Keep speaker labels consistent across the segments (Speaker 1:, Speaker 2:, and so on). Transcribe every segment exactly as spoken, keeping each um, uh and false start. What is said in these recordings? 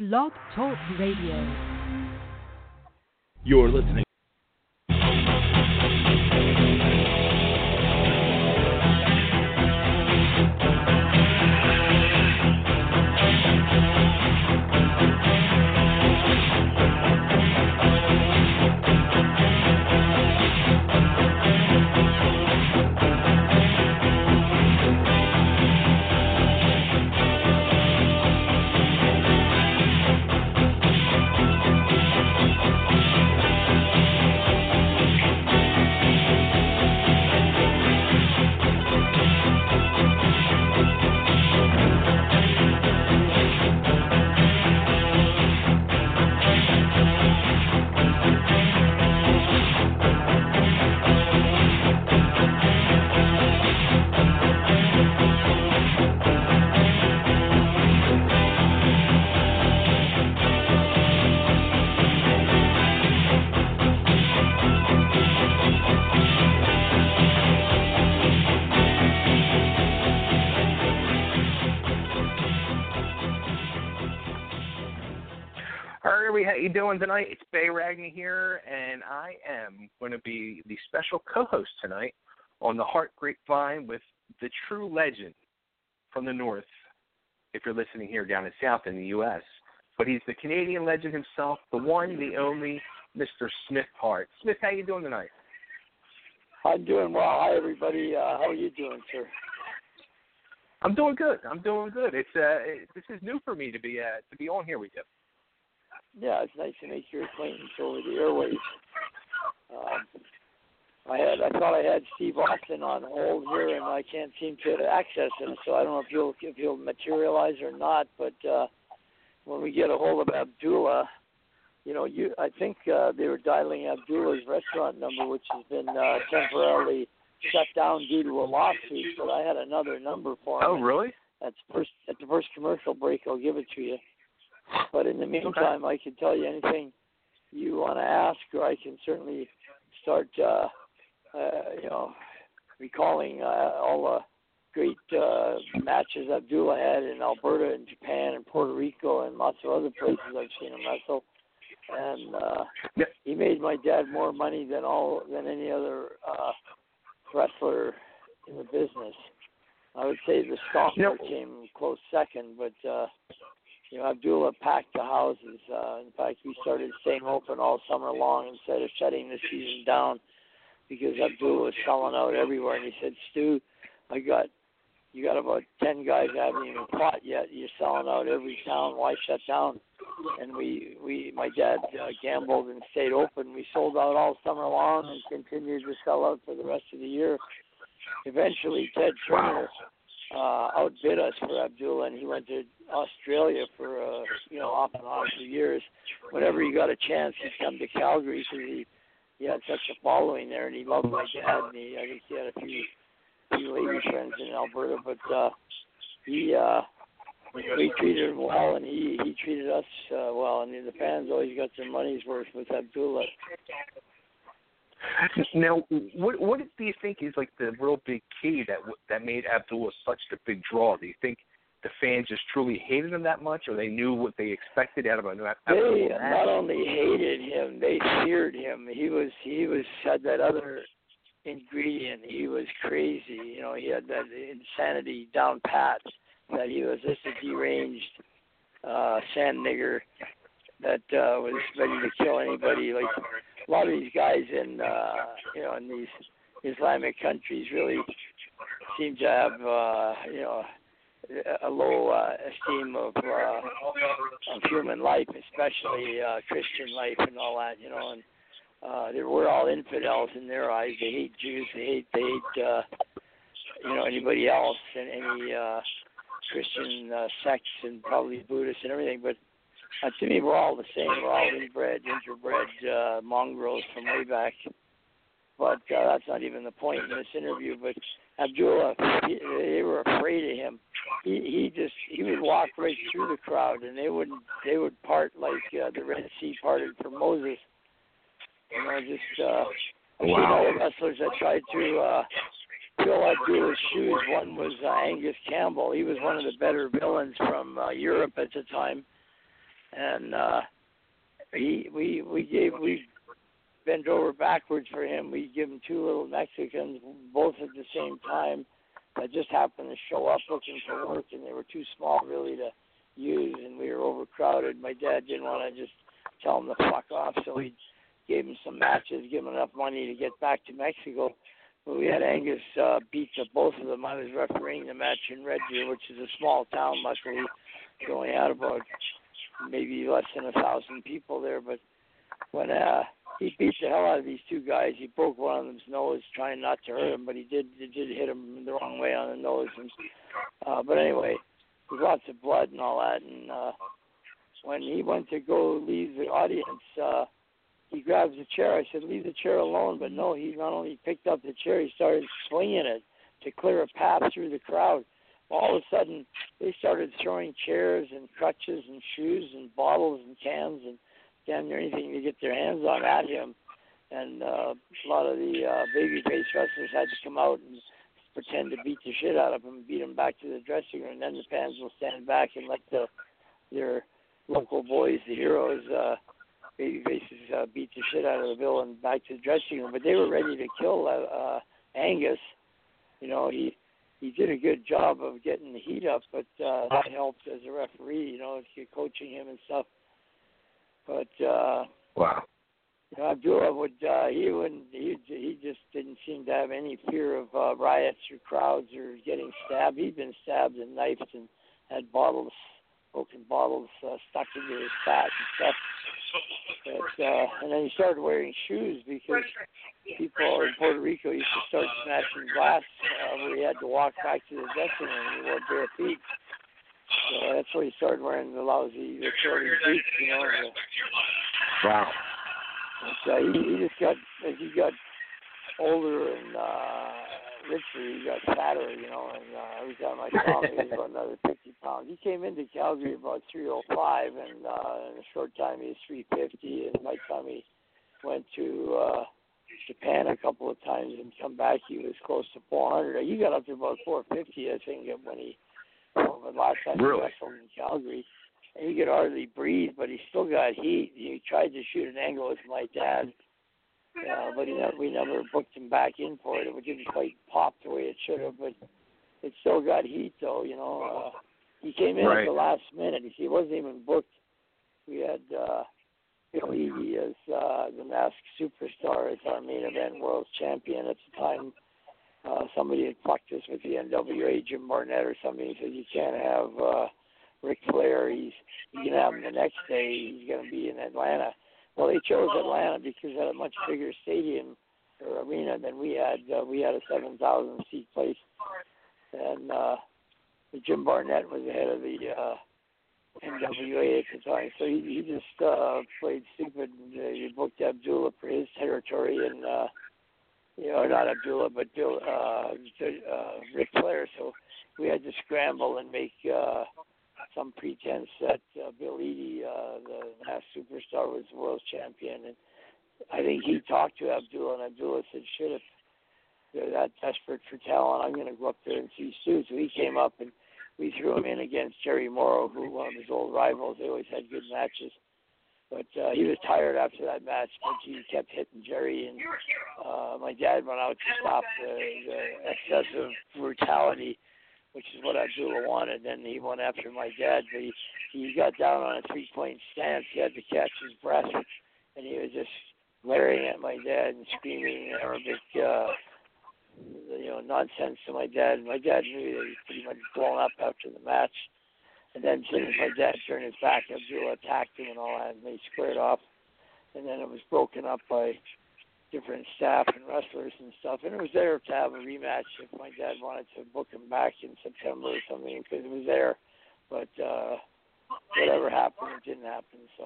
Speaker 1: Blog Talk Radio.
Speaker 2: You're listening.
Speaker 3: How you doing tonight? It's Bay Ragney here, and I am going to be the special co-host tonight on the Heart Grapevine with the true legend from the North, if you're listening here down in South in the U S But he's the Canadian legend himself, the one, the only, Mister Smith Hart. Smith, how you doing tonight?
Speaker 4: I'm doing well. Hi, everybody. Uh, how are you doing, sir?
Speaker 3: I'm doing good. I'm doing good. It's uh, it, this is new for me to be uh, to be on here with you.
Speaker 4: Yeah, it's nice to make your acquaintance over the airwaves. Um, I had, I thought I had Steve Austin on hold here, and I can't seem to access him. So I don't know if he'll if he'll materialize or not. But uh, when we get a hold of Abdullah, you know, you I think uh, they were dialing Abdullah's restaurant number, which has been uh, temporarily shut down due to a lawsuit. But I had another number for him.
Speaker 3: Oh, really?
Speaker 4: That's first at the first commercial break. I'll give it to you. But in the meantime, okay. I can tell you anything you want to ask, or I can certainly start, uh, uh, you know, recalling uh, all the great uh, matches Abdullah had in Alberta and Japan and Puerto Rico and lots of other places I've seen him wrestle. And uh, yeah. He made my dad more money than all than any other uh, wrestler in the business. I would say the Stomper
Speaker 3: yep.
Speaker 4: came close second, but. Uh, You know, Abdullah packed the houses. Uh, in fact, we started staying open all summer long instead of shutting the season down because Abdullah was selling out everywhere. And he said, Stu, I got, you got about ten guys that haven't even fought yet. You're selling out every town. Why shut down? And we, we my dad uh, gambled and stayed open. We sold out all summer long and continued to sell out for the rest of the year. Eventually, Ted Turner uh, outbid us for Abdullah, and he went to Australia for, uh, you know, off and on for years. Whenever he got a chance, he'd come to Calgary because he, he had such a following there, and he loved my dad, and he, I think he had a few, few lady friends in Alberta, but uh, he, uh, we treated him well, and he, he treated us uh, well, and the fans always got their money's worth with Abdullah.
Speaker 3: Now, what what do you think is like the real big key that that made Abdullah such a big draw? Do you think the fans just truly hated him that much, or they knew what they expected out of a new Abdullah
Speaker 4: They
Speaker 3: match?
Speaker 4: not only hated him, they feared him. He was he was had that other ingredient. He was crazy. You know, he had that insanity down pat. That he was just a deranged uh, sand nigger that uh, was ready to kill anybody. Like a lot of these guys in uh, you know in these Islamic countries really seem to have uh, you know a low uh, esteem of, uh, of human life, especially uh, Christian life and all that. You know, and uh, they we're all infidels in their eyes. They hate Jews. They hate they hate uh, you know anybody else and any uh, Christian uh, sects and probably Buddhists and everything, but. Uh, to me, we're all the same. We're all inbred, interbred uh, mongrels from way back. But uh, that's not even the point in this interview. But Abdullah, he, they were afraid of him. He he just he would walk right through the crowd, and they wouldn't they would part like uh, the Red Sea parted for Moses. You know, just uh, I've seen other wrestlers that tried to uh, fill Abdullah's shoes. One was uh, Angus Campbell. He was one of the better villains from uh, Europe at the time. and uh, he we we gave we bent over backwards for him. We give him two little Mexicans, both at the same time, that just happened to show up looking for work, and they were too small really to use, and we were overcrowded. My dad didn't want to just tell them to fuck off, so he gave them some matches, gave them enough money to get back to Mexico. But we had Angus uh, beat the, both of them. I was refereeing the match in Red Deer, which is a small town, luckily. We only had about maybe less than a thousand people there. But when uh, he beat the hell out of these two guys, he broke one of them's nose, trying not to hurt him, but he did, he did hit him the wrong way on the nose. And, uh, but anyway, there's lots of blood and all that. And uh, when he went to go leave the audience, uh, he grabs the chair. I said, leave the chair alone. But no, he not only picked up the chair, he started swinging it to clear a path through the crowd. All of a sudden, they started throwing chairs and crutches and shoes and bottles and cans and damn near anything to get their hands on at him. And uh, a lot of the uh, babyface wrestlers had to come out and pretend to beat the shit out of him and beat him back to the dressing room. And then the fans will stand back and let the their local boys, the heroes, uh, babyfaces uh, beat the shit out of the villain back to the dressing room. But they were ready to kill uh, uh, Angus. You know, he he did a good job of getting the heat up, but uh, that helped as a referee, you know, coaching him and stuff. But uh,
Speaker 3: wow,
Speaker 4: you know, Abdullah would uh, he wouldn't he he just didn't seem to have any fear of uh, riots or crowds or getting stabbed. He'd been stabbed and knifed and had bottles, broken bottles uh, stuck into his fat and stuff. But, uh, and then he started wearing shoes because people in Puerto Rico used to start smashing glass uh, where he had to walk back to the dressing room and he wore bare feet. So that's where he started wearing the lousy, the shorty boots, you know. The,
Speaker 3: wow.
Speaker 4: But, uh, he, he just got, as he got older and uh, richer, he got fatter, you know, and uh, every time I saw him, he was about another fifty pounds. He came into Calgary about three oh five, and uh, in a short time he was three fifty, and by the time he went to uh, Japan a couple of times and come back, he was close to four hundred. He got up to about four fifty, I think, when he, well, the last time
Speaker 3: really?
Speaker 4: he wrestled in Calgary. And he could hardly breathe, but he still got heat. He tried to shoot an angle with my dad. Uh, but he never, we never booked him back in for it. It didn't quite pop the way it should have, but it still got heat, though, you know. Uh, he came in
Speaker 3: right.
Speaker 4: at the last minute. He wasn't even booked. We had uh, Bill Eadie as uh, the Masked Superstar as our main event world champion at the time. Uh, somebody had fucked us with the N W A, Jim Barnett or something. He said, you can't have uh, Ric Flair. He's, you can have him the next day. He's going to be in Atlanta. Well, they chose Atlanta because it had a much bigger stadium or arena than we had. Uh, we had a seven thousand seat place, and uh, Jim Barnett was the head of the uh, N W A at the time. So he, he just uh, played stupid. Uh, he booked Abdullah for his territory, and uh, you know, not Abdullah, but Bill, uh, uh, Ric Flair. So we had to scramble and make Uh, some pretense that uh, Bill Eadie, uh, the Masked Superstar, was the world champion. And I think he talked to Abdullah, and Abdullah said, shit, if they're that desperate for talent, I'm going to go up there and see Stu. So he came up, and we threw him in against Jerry Morrow, who one of his old rivals. They always had good matches. But uh, he was tired after that match, but he kept hitting Jerry. And uh, my dad went out to stop the, the excessive brutality, which is what Abdullah wanted. Then he went after my dad, but he, he got down on a three-point stance. He had to catch his breath, and he was just glaring at my dad and screaming Arabic, uh, you know, nonsense to my dad. My dad knew that he was pretty much blown up after the match. And then as soon as my dad turned his back, Abdullah attacked him and all that, and they squared off. And then it was broken up by different staff and wrestlers and stuff, and it was there to have a rematch if my dad wanted to book him back in September or something, because it was there. But uh, whatever happened, it didn't happen. So.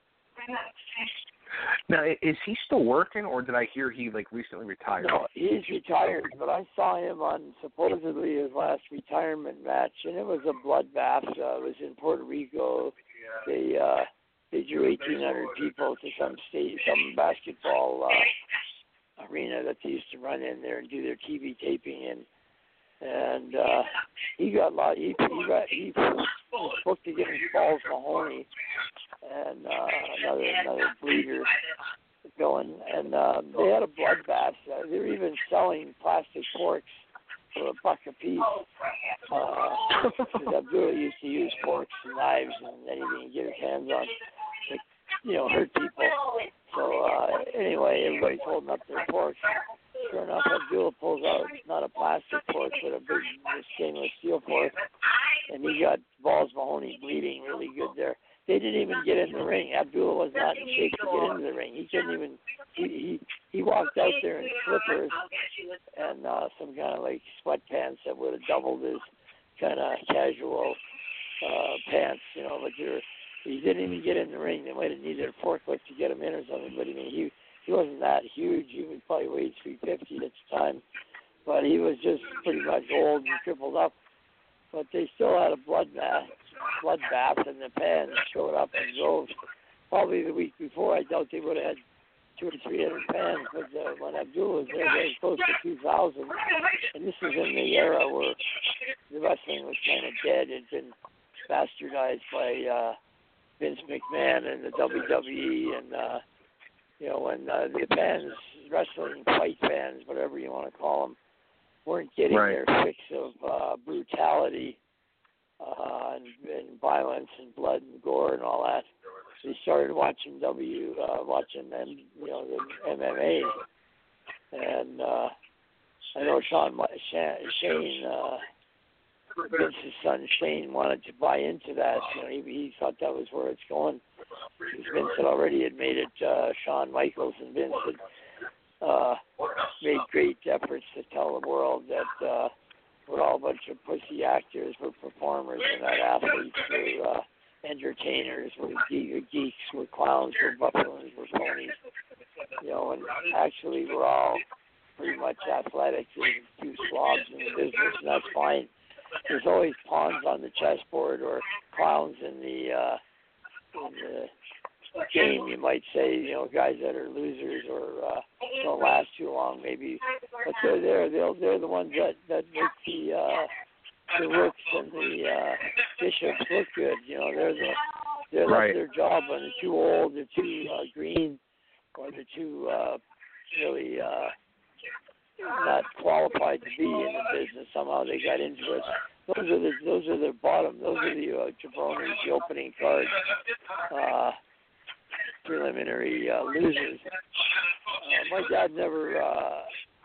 Speaker 3: Now, is he still working, or did I hear he like recently retired?
Speaker 4: No, he's retired, but I saw him on supposedly his last retirement match, and it was a bloodbath. Uh, it was in Puerto Rico. They uh, They drew eighteen hundred people to some state, some basketball uh, arena that they used to run in there and do their T V taping in. And uh, he got a lot. He he, got, he was booked against Balls Mahoney, and uh, another another bleeder going, and uh, they had a bloodbath. Uh, they were even selling plastic forks for a buck a piece. Uh, Abdullah used to use forks and knives and anything he could get his hands on to, you know, hurt people. So uh, anyway, everybody's holding up their forks. Sure enough, Abdullah pulls out not a plastic fork, but a big stainless steel fork, and he got Balls Mahoney bleeding really good there. They didn't even get in the ring. Abdullah was not in shape to get into the ring. He couldn't even. He he, he walked out there in slippers and uh, some kind of like sweatpants that would have doubled his kind of casual uh, pants, you know. But you're, he didn't even get in the ring. They might have needed a forklift to get him in or something. But I mean, he he wasn't that huge. He was probably weighed three fifty at the time, but he was just pretty much old and crippled up. But they still had a blood bath, blood bath, and the fans showed up in droves. Probably the week before, I doubt they would have had two or three hundred fans. But uh, when Abdullah was there, they were close to two thousand. And this is in the era where the wrestling was kind of dead. It had been bastardized by uh, Vince McMahon and the W W E, and uh, you know, when uh, the fans, wrestling fight fans, whatever you want to call them, weren't getting
Speaker 3: right.
Speaker 4: their fix of uh, brutality uh, and, and violence and blood and gore and all that. They started watching W, uh, watching M, you know, the M M A, and uh, I know Sean Shane, uh, Vince's son Shane, wanted to buy into that. You know, he, he thought that was where it's going. Vince had already had made it. Uh, Shawn Michaels and Vince had Uh, made great efforts to tell the world that uh, we're all a bunch of pussy actors, we're performers, we're not athletes, we're uh, entertainers, we're ge- geeks, we're clowns, we're buffoons, we're phonies. You know, and actually we're all pretty much athletic and two slobs in the business, and that's fine. There's always pawns on the chessboard or clowns in the, uh, in the game, you might say, you know, guys that are losers or uh, don't last too long, maybe, but they're there. They'll they're the ones that that make the uh, the rooks and the uh, bishops look good. You know, they're the they're
Speaker 3: right.
Speaker 4: that's their job. When they're too old, they're too uh, green, or they're too uh, really uh, not qualified to be in the business. Somehow they got into it. Those are the those are the bottom. Those are the uh, jabronis, the opening cards. Uh, preliminary uh, losers. Uh, my dad never, uh,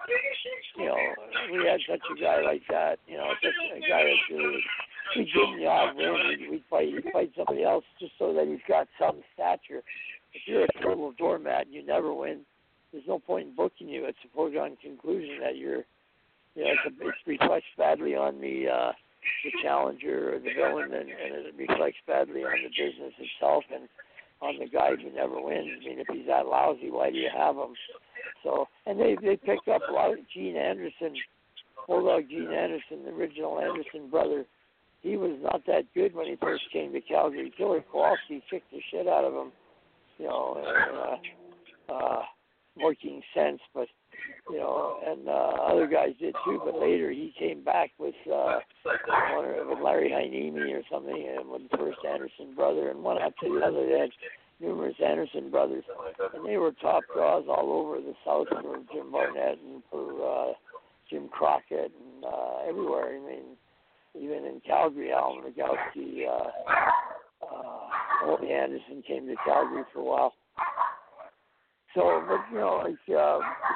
Speaker 4: you know, we had such a guy like that, you know, such a guy that's really, we'd give him the odd win, we'd, we'd, fight, we'd fight somebody else just so that he's got some stature. If you're a total doormat and you never win, there's no point in booking you. It's a foregone conclusion that you're, you know, it's, a, it reflects badly on the, uh, the challenger or the villain, and, and it reflects badly on the business itself, and on the guy who never wins. I mean, if he's that lousy, why do you have him? So, and they they picked up a lot of Gene Anderson, Bulldog Gene Anderson, the original Anderson brother. He was not that good when he first came to Calgary. Killer Kowalski kicked the shit out of him, you know, in uh, uh, working sense, but, you know, and uh, other guys did too, but later he came back with uh, one or, with Larry Heinemi or something, and with the first Anderson brother, and one after the other. They had numerous Anderson brothers, and they were top draws all over the South for Jim Barnett and for uh, Jim Crockett and uh, everywhere. I mean, even in Calgary, Alan Rogowski, uh, uh, Ole Anderson came to Calgary for a while. So, but you know, like uh,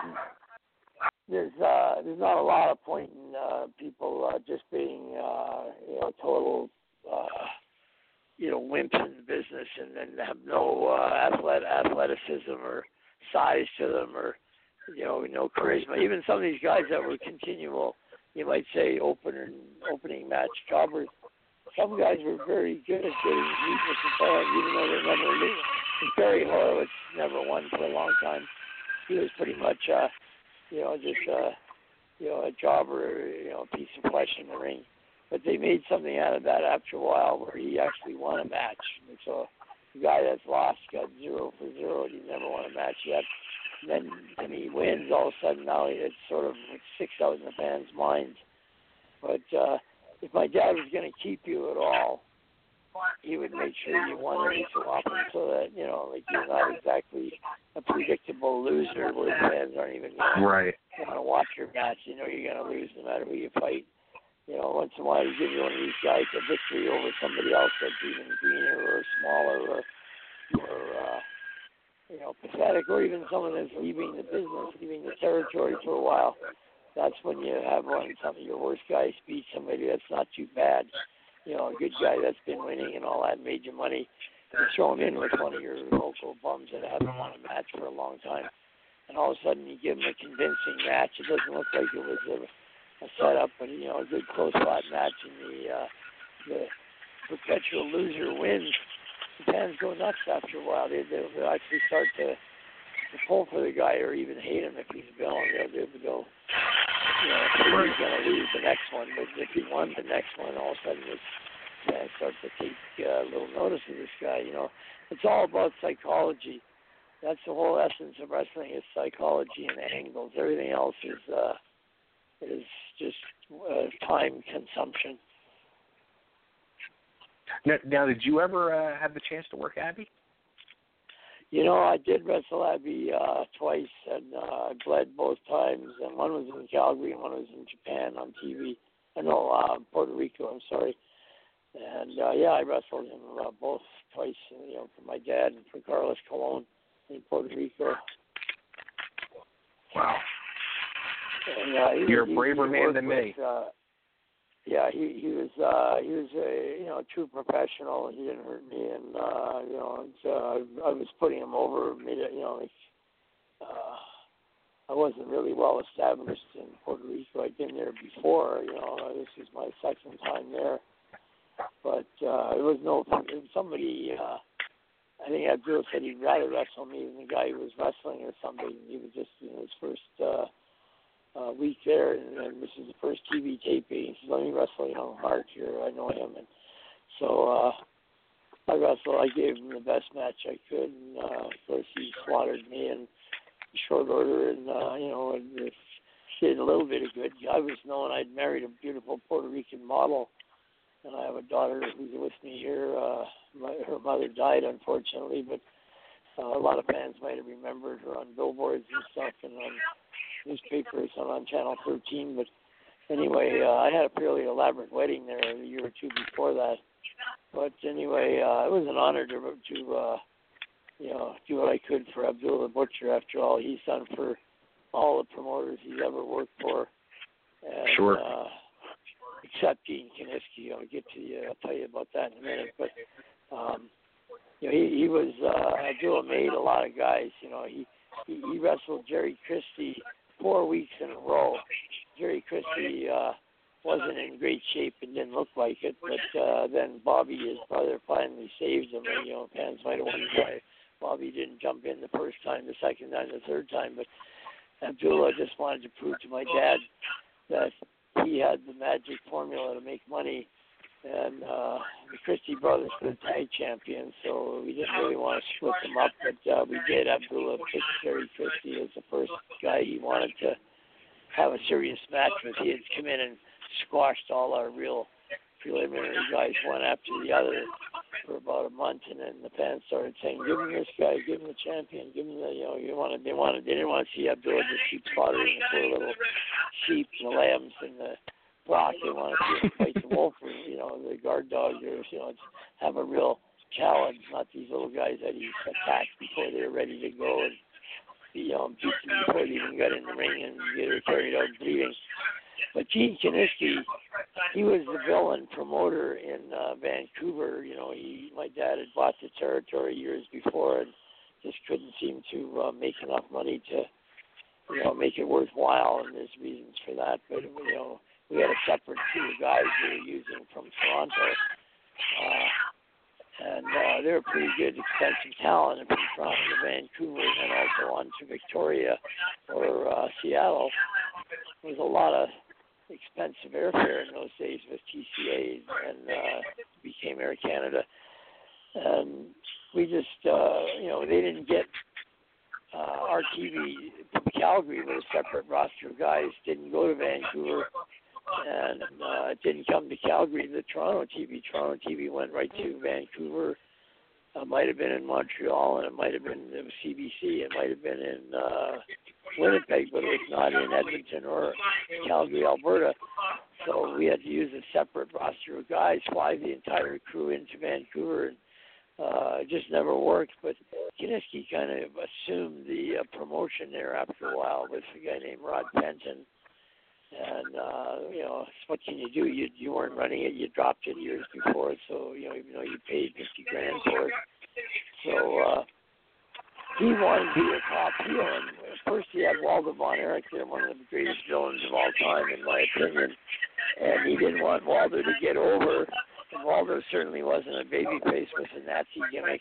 Speaker 4: there's uh, there's not a lot of point in uh, people uh, just being uh, you know total uh, you know wimps in the business and then have no uh, athlet athleticism or size to them or you know no charisma. Even some of these guys that were continual, you might say opener opening match jobbers. Some guys were very good at getting heat with the fans, even though they never lose. Barry Horowitz never won for a long time. He was pretty much, uh, you know, just, uh, you know, a jobber, you know, a piece of flesh in the ring. But they made something out of that after a while where he actually won a match. And so the guy that's lost got zero for zero, and he never won a match yet. And then when he wins, all of a sudden now it's sort of sticks out in the fans' minds. But uh, if my dad was going to keep you at all, he would make sure you won every so often, so that you know, like you're not exactly a predictable loser where the fans aren't even gonna
Speaker 3: right.
Speaker 4: want to watch your match. You know you're gonna lose no matter who you fight. You know, once in a while you give one of these guys a victory over somebody else that's even greener or smaller or or uh, you know, pathetic, or even someone that's leaving the business, leaving the territory for a while. That's when you have one some of your worst guys beat somebody that's not too bad. You know, a good guy that's been winning and all that, made you money. You throw him in with one of your local bums that hasn't won a match for a long time, and all of a sudden you give him a convincing match. It doesn't look like it was a, a setup, but you know, a good close fought match, and the uh, the perpetual loser wins. The fans go nuts after a while. They, they'll actually start to, to pull for the guy or even hate him if he's villain. They'll, they'll go, you know, he's going to lose the next one. But if he won the next one, all of a sudden the fans start to take uh, a little notice of this guy. You know, it's all about psychology. That's the whole essence of wrestling is psychology and angles. Everything else is uh, is just uh, time consumption.
Speaker 3: Now, now, did you ever uh, have the chance to work Abby?
Speaker 4: You know, I did wrestle Abby uh, twice, and uh, I bled both times. And one was in Calgary, and one was in Japan on T V. Uh, no, uh, Puerto Rico. I'm sorry. And uh, yeah, I wrestled him uh, both twice. You know, for my dad and for Carlos Colon in Puerto Rico.
Speaker 3: Wow.
Speaker 4: And, uh, he,
Speaker 3: You're a
Speaker 4: he,
Speaker 3: braver
Speaker 4: he
Speaker 3: man than
Speaker 4: with,
Speaker 3: me.
Speaker 4: Uh, Yeah, he he was uh, he was a you know true professional. He didn't hurt me, and uh, you know it's, uh, I was putting him over. Made it, you know, like, uh, I wasn't really well established in Puerto Rico. I'd been there before. You know, this is my second time there, but uh, it was no somebody. Uh, I think Abdul said he'd rather wrestle me than the guy who was wrestling or something. He was just in his first. Uh, Uh, week there, and, and this is the first T V taping. He says, let me wrestle, you know, Hart here. I know him. And so uh, I wrestled. I gave him the best match I could. And, uh, of course, he slaughtered me in short order and, uh, you know, and did a little bit of good. I was known I'd married a beautiful Puerto Rican model, and I have a daughter who's with me here. Uh, my, her mother died, unfortunately, but uh, a lot of fans might have remembered her on billboards and stuff and on newspapers and on Channel thirteen, but anyway, uh, I had a fairly elaborate wedding there a year or two before that. But anyway, uh, it was an honor to, to uh, you know, do what I could for Abdul the Butcher. After all, he's done for all the promoters he's ever worked for. And,
Speaker 3: Sure.
Speaker 4: Uh, except Gene Kiniski. I'll get to you. I'll tell you about that in a minute. But um, you know, he, he was uh, Abdul made a lot of guys. You know, he he, he wrestled Jerry Christie four weeks in a row. Jerry Christie uh, wasn't in great shape and didn't look like it, but uh, then Bobby, his brother, finally saved him. And, you know, fans might have wondered why Bobby didn't jump in the first time, the second time, the third time, but Abdullah just wanted to prove to my dad that he had the magic formula to make money. And uh, the Christie brothers were the tag champions, so we didn't really want to split them up, but uh, we did. Abdullah picked Jerry Christie as the first guy he wanted to have a serious match with. He had come in and squashed all our real preliminary guys one after the other for about a month, and then the fans started saying, "Give him this guy, give him the champion, give him the you know you wanted they wanted they didn't want to see Abdullah just keep slaughtering the poor little sheep and the lambs and the flock. They wanted to see him fight the wolf or you know the guard dog or you know have a real challenge, not these little guys that he attacked before they were ready to go and you know beat them before they even got in the ring and get her carried out bleeding." But Gene Kiniski, he was the villain promoter in uh, Vancouver. You know, he, my dad had bought the territory years before and just couldn't seem to uh, make enough money to, you know, make it worthwhile. And there's reasons for that. But you know, we had a separate two guys we were using from Toronto, uh, and uh, they were pretty good, expensive talent. And from Toronto to Vancouver, and then also on to Victoria or uh, Seattle. There was a lot of expensive airfare in those days with T C A and uh, became Air Canada. And we just, uh, you know, they didn't get uh, our T V. Calgary with a separate roster of guys, didn't go to Vancouver. and uh, it didn't come to Calgary, the Toronto T V. Toronto T V went right to Vancouver. It might have been in Montreal, and it might have been it was C B C. It might have been in uh, Winnipeg, but it was not in Edmonton or Calgary, Alberta. So we had to use a separate roster of guys, fly the entire crew into Vancouver, and uh, it just never worked. But Kiniski kind of assumed the uh, promotion there after a while with a guy named Rod Penton. And, uh, you know, what can you do? You you weren't running it. You dropped it years before. So, you know, even though you paid fifty grand for it. So uh, he wanted to be a top heel. And first he had Waldo Von Erich there, one of the greatest villains of all time, in my opinion. And he didn't want Waldo to get over. And Waldo certainly wasn't a babyface with a Nazi gimmick.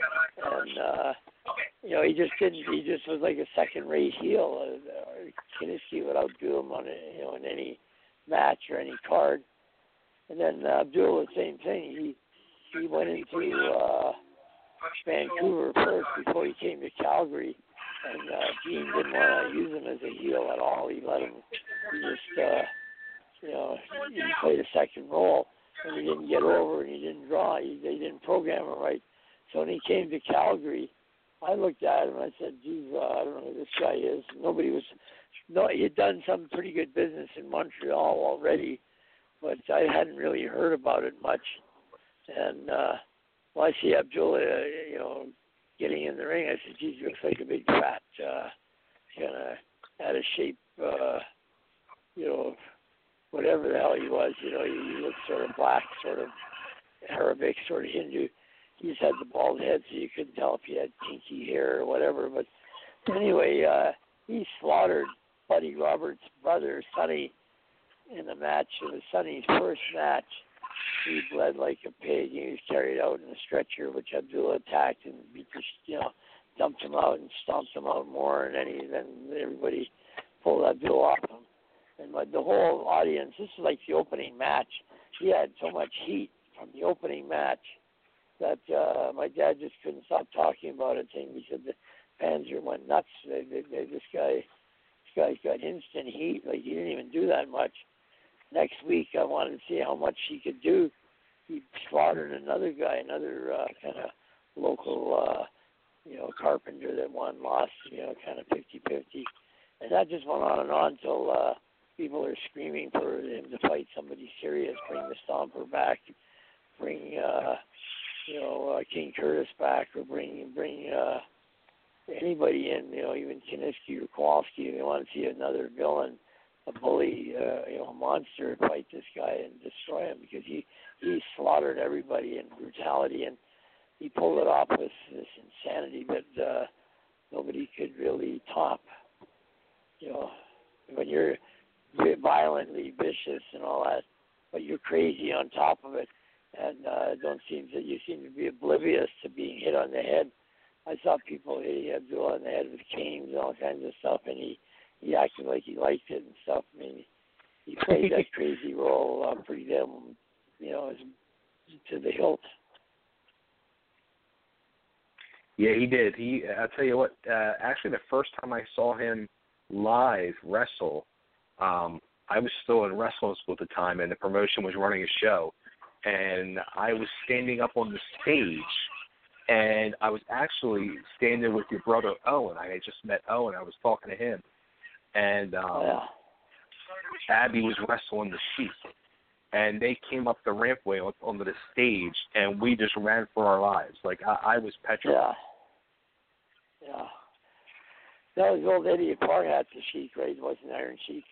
Speaker 4: And, uh, you know, he just didn't, he just was like a second-rate heel. Uh, Kiniski would outdo him on, a, you know, in any match or any card. And then uh, Abdul, the same thing. He he went into uh, Vancouver first before he came to Calgary. And uh, Gene didn't want to use him as a heel at all. He let him, he just, uh, you know, he played a second role. And he didn't get over and he didn't draw. He, they didn't program him right. So when he came to Calgary, I looked at him and I said, geez, uh, I don't know who this guy is. Nobody was, no, he had done some pretty good business in Montreal already, but I hadn't really heard about it much. And uh, well, I see Abdullah, uh, you know, getting in the ring. I said, geez, he looks like a big fat, uh, kind of out of shape, uh, you know, whatever the hell he was. You know, he, he looked sort of black, sort of Arabic, sort of Hindu. He just had the bald head, so you couldn't tell if he had kinky hair or whatever. But anyway, uh, he slaughtered Buddy Roberts' brother, Sonny, in the match. It was Sonny's first match. He bled like a pig. He was carried out in a stretcher, which Abdullah attacked and beat the, you know, dumped him out and stomped him out more. And then, he, then everybody pulled Abdullah off him. And like the whole audience, this is like the opening match. He had so much heat from the opening match that uh, my dad just couldn't stop talking about it. Saying he said the fans went nuts. They, they, they, this guy, this guy's got instant heat. Like he didn't even do that much. Next week, I wanted to see how much he could do. He slaughtered another guy, another uh, kind of local, uh, you know, carpenter that won, lost, you know, kind of fifty-fifty. And that just went on and on until uh, people are screaming for him to fight somebody serious, bring the Stomper back, bring, uh, you know, uh, King Curtis back, or bring bring uh, anybody in, you know, even Kiniski or Kowalski. They want to see another villain, a bully, uh, you know, a monster, fight this guy and destroy him, because he, he slaughtered everybody in brutality, and he pulled it off with this insanity that uh, nobody could really top. You know, when you're violently vicious and all that, but you're crazy on top of it, and uh, don't seem to you seem to be oblivious to being hit on the head. I saw people hit Abdullah on the head with canes and all kinds of stuff, and he, he acted like he liked it and stuff. I mean, he played that crazy role uh, pretty damn, you know, to the hilt.
Speaker 3: Yeah, he did. He, I'll tell you what. Uh, actually, the first time I saw him live wrestle, um, I was still in wrestling school at the time, and the promotion was running a show, and I was standing up on the stage, and I was actually standing with your brother Owen. I had just met Owen. I was talking to him, and um,
Speaker 4: yeah.
Speaker 3: Abby was wrestling the Sheik, and they came up the rampway on, onto the stage, and we just ran for our lives. Like I, I was petrified.
Speaker 4: Yeah. Yeah. That was old Eddie Clark had the Sheik, right? It wasn't Iron Sheik.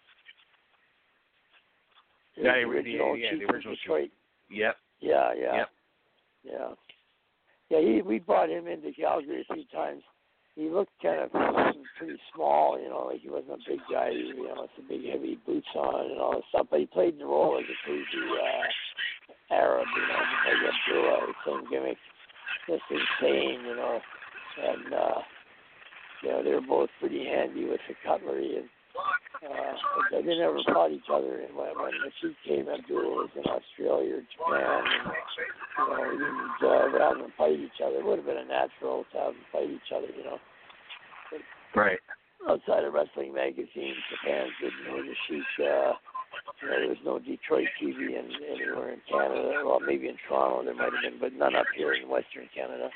Speaker 3: Yeah,
Speaker 4: the
Speaker 3: yeah,
Speaker 4: original
Speaker 3: yeah,
Speaker 4: Sheik
Speaker 3: the original
Speaker 4: Detroit.
Speaker 3: Yep.
Speaker 4: Yeah, yeah.
Speaker 3: Yep.
Speaker 4: Yeah. Yeah, he, we brought him into Calgary a few times. He looked kind of pretty small, you know, like he wasn't a big guy, you know, with the big heavy boots on and all that stuff, but he played the role like a crazy uh, Arab, you know, just like Abdullah, same gimmick, just insane, you know, and, uh, you know, they were both pretty handy with the cutlery, and uh, but they never fought each other. And when, when the Sheik came, Abdullah was in Australia or Japan, and, you know, we didn't uh, have them fight each other. It would have been a natural to have them fight each other, you know. But
Speaker 3: right.
Speaker 4: Outside of wrestling magazines, the fans didn't know the Sheik uh, You know, there was no Detroit T V in, anywhere in Canada. Well, maybe in Toronto there might have been, but none up here in Western Canada.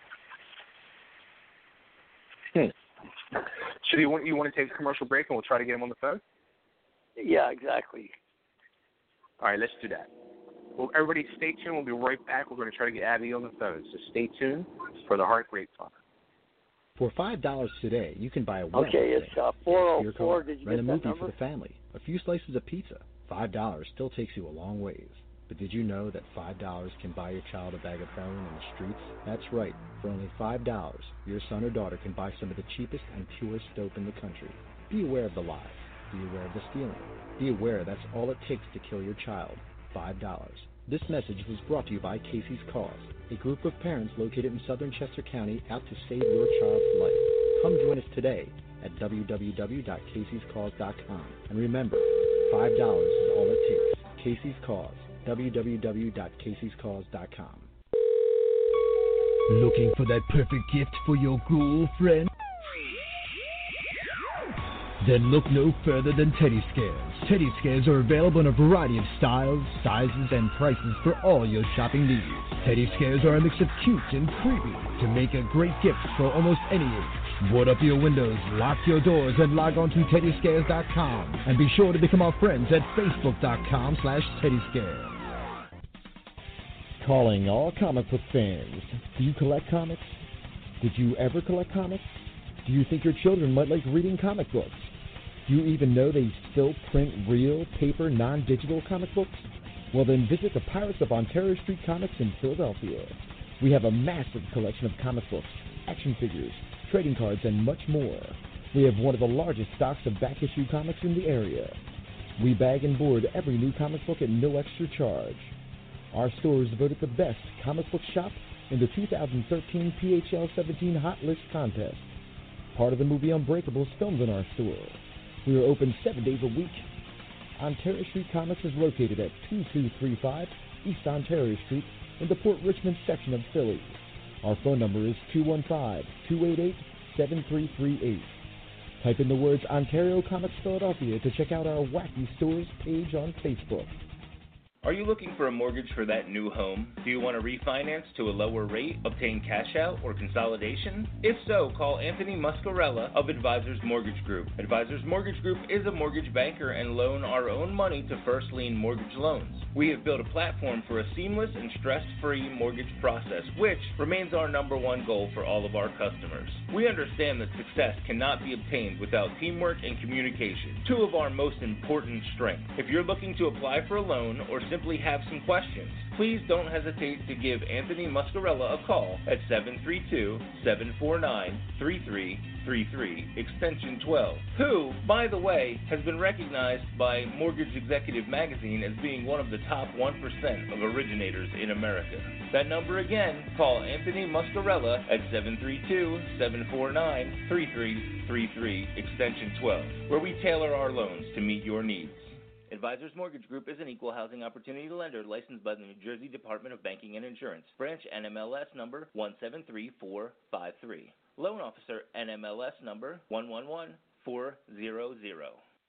Speaker 3: Hmm. So do you want you want to take a commercial break and we'll try to get him on the phone?
Speaker 4: Yeah, exactly.
Speaker 3: All right, let's do that. Well, everybody stay tuned. We'll be right back. We're going to try to get Abby on the phone, so stay tuned for the Heart Grapevine.
Speaker 1: For five dollars today, you can buy a
Speaker 4: wellness Okay, it's uh, four oh four. Did you
Speaker 1: rent
Speaker 4: get
Speaker 1: a
Speaker 4: that
Speaker 1: movie
Speaker 4: number?
Speaker 1: for the family, a few slices of pizza. five dollars still takes you a long ways. But did you know that five dollars can buy your child a bag of heroin in the streets? That's right. For only five dollars, your son or daughter can buy some of the cheapest and purest dope in the country. Be aware of the lies. Be aware of the stealing. Be aware that's all it takes to kill your child. five dollars. This message was brought to you by Casey's Cause, a group of parents located in southern Chester County out to save your child's life. Come join us today at w w w dot caseys cause dot com. And remember, five dollars is all it takes. Casey's Cause, w w w dot caseys cause dot com.
Speaker 2: Looking for that perfect gift for your girlfriend? Then look no further than Teddy Scares. Teddy Scares are available in a variety of styles, sizes, and prices for all your shopping needs. Teddy Scares are a mix of cute and creepy to make a great gift for almost any age. Board up your windows, lock your doors, and log on to teddy scares dot com. And be sure to become our friends at facebook dot com slash teddy scares.
Speaker 5: Calling all comic book fans. Do you collect comics? Did you ever collect comics? Do you think your children might like reading comic books? Do you even know they still print real, paper, non-digital comic books? Well, then visit the Pirates of Ontario Street Comics in Philadelphia. We have a massive collection of comic books, action figures, trading cards, and much more. We have one of the largest stocks of back-issue comics in the area. We bag and board every new comic book at no extra charge. Our store is voted the best comic book shop in the two thousand thirteen P H L seventeen Hot List contest. Part of the movie Unbreakable is filmed in our store. We are open seven days a week. Ontario Street Comics is located at two two three five East Ontario Street in the Port Richmond section of Philly. Our phone number is two one five, two eight eight, seven three three eight. Type in the words Ontario Comics Philadelphia to check out our Wacky Stores page on Facebook.
Speaker 6: Are you looking for a mortgage for that new home? Do you want to refinance to a lower rate, obtain cash out, or consolidation? If so, call Anthony Muscarella of Advisors Mortgage Group. Advisors Mortgage Group is a mortgage banker and loan our own money to first lien mortgage loans. We have built a platform for a seamless and stress-free mortgage process, which remains our number one goal for all of our customers. We understand that success cannot be obtained without teamwork and communication, two of our most important strengths. If you're looking to apply for a loan or simply have some questions, please don't hesitate to give Anthony Muscarella a call at seven three two, seven four nine, three three three three, extension twelve, who, by the way, has been recognized by Mortgage Executive Magazine as being one of the top one percent of originators in America. That number again, call Anthony Muscarella at seven three two, seven four nine, three three three three, extension twelve, where we tailor our loans to meet your needs. Advisors Mortgage Group is an equal housing opportunity lender licensed by the New Jersey Department of Banking and Insurance. Branch N M L S number one seven three four five three. Loan Officer N M L S number one one one four zero zero.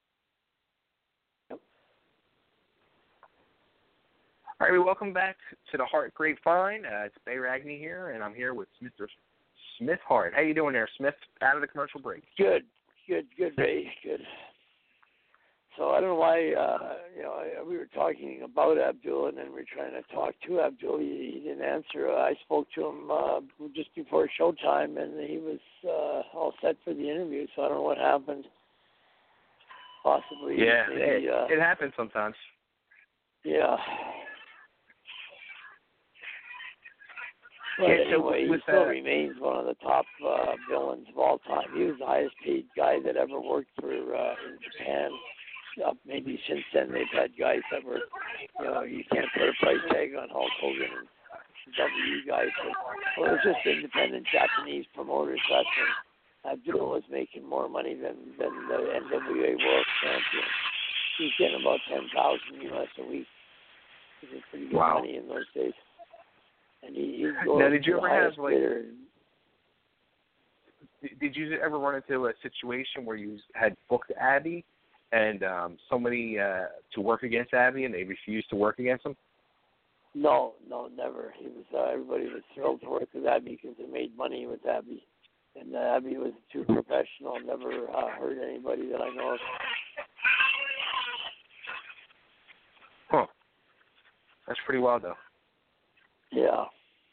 Speaker 3: All right, welcome back to the Heart Grapevine. Uh, it's Bay Ragney here, and I'm here with Mister Smith Hart. How you doing there, Smith? Out of the commercial break.
Speaker 4: Good, good, good, Ray, good. So I don't know why, uh, you know, we were talking about Abdul, and then we were trying to talk to Abdul. He, he didn't answer. I spoke to him uh, just before showtime, and he was uh, all set for the interview. So I don't know what happened. Possibly.
Speaker 3: Yeah,
Speaker 4: maybe,
Speaker 3: it,
Speaker 4: uh,
Speaker 3: it happens sometimes.
Speaker 4: Yeah. But
Speaker 3: Yeah, so
Speaker 4: anyway, he
Speaker 3: with
Speaker 4: still
Speaker 3: that-
Speaker 4: remains one of the top uh, villains of all time. He was the highest paid guy that ever worked for uh, in Japan. Uh, maybe since then they've had guys that were, you know, you can't put a price tag on Hulk Hogan and W guys. But, well, it was just independent Japanese promoters. That's when Abdul was making more money than, than the N W A World Champion. He was getting about ten thousand U S a week. Which is pretty good
Speaker 3: Wow.
Speaker 4: money in those days. And he, he's
Speaker 3: Now, did you
Speaker 4: the
Speaker 3: ever have,
Speaker 4: highest
Speaker 3: like,
Speaker 4: bidder.
Speaker 3: did you ever run into a situation where you had booked Abby and um, somebody uh, to work against Abby, and they refused to work against him?
Speaker 4: No, no, never. He was. Uh, everybody was thrilled to work with Abby because they made money with Abby, and uh, Abby was too professional. Never uh, hurt anybody that I know of.
Speaker 3: Huh. That's pretty wild, though.
Speaker 4: Yeah.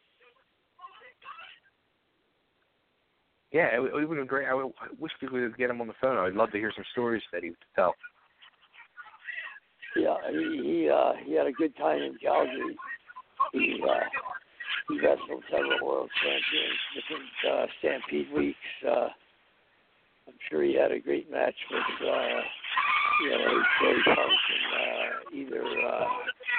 Speaker 3: Yeah, it, it would have been great. I, would, I wish we could get him on the phone. I'd love to hear some stories that he would tell.
Speaker 4: Yeah, he he, uh, he had a good time in Calgary. He uh, he wrestled several world champions, different uh, Stampede weeks. Uh, I'm sure he had a great match with uh, you know Terry Funk and uh, either uh,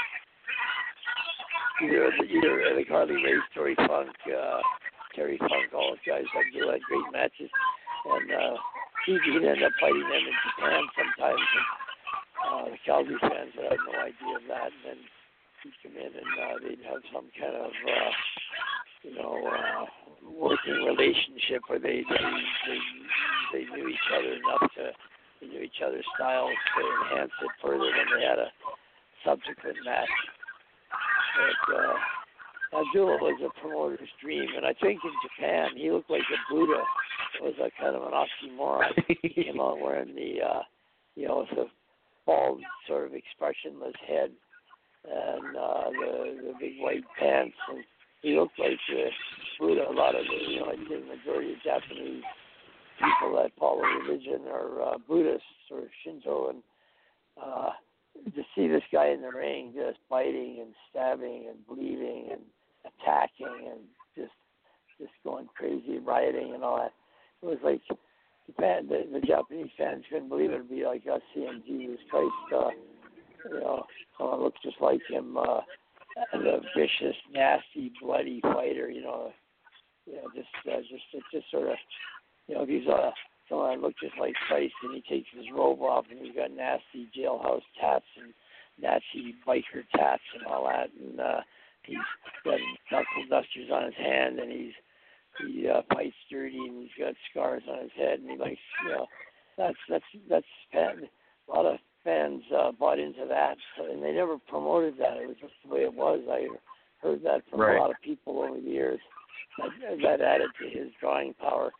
Speaker 4: either either Eric Harley Race, Terry Funk, uh, Terry Funk, all those guys had, had great matches, and uh, he he'd end up fighting them in Japan sometimes. And, Uh, the Calgary fans would have no idea of that, and then he'd come in and uh, they'd have some kind of, uh, you know, uh, working relationship where they, they they they knew each other enough to, they knew each other's styles to enhance it further when they had a subsequent match. But uh, Abdullah was a promoter's dream, and I think in Japan he looked like a Buddha. It was a kind of an oxymoron. He came out wearing the, uh, you know, the bald, sort of expressionless head, and uh, the the big white pants, and he looked like uh, Buddha. A lot of the, you know, I think the majority of Japanese people that follow religion are uh, Buddhists or Shinto, and uh, to see this guy in the ring just biting and stabbing and bleeding and attacking and just just going crazy, rioting and all that, it was like. Japan, the, the Japanese fans couldn't believe it. It'd be like us seeing Jesus Christ, uh, you know, someone looks just like him, uh, and a vicious, nasty, bloody fighter, you know, you know, just, uh, just, it just sort of, you know, if he's uh, someone that looks just like Christ, and he takes his robe off, and he's got nasty jailhouse tats and nasty biker tats and all that, and uh, he's got knuckle dusters on his hand, and he's He uh, fights dirty, and he's got scars on his head, and he likes, you know, that's that's that's fan, a lot of fans uh, bought into that, so, and they never promoted that. It was just the way it was. I heard that from
Speaker 3: right.
Speaker 4: a lot of people over the years. That, that added to his drawing power.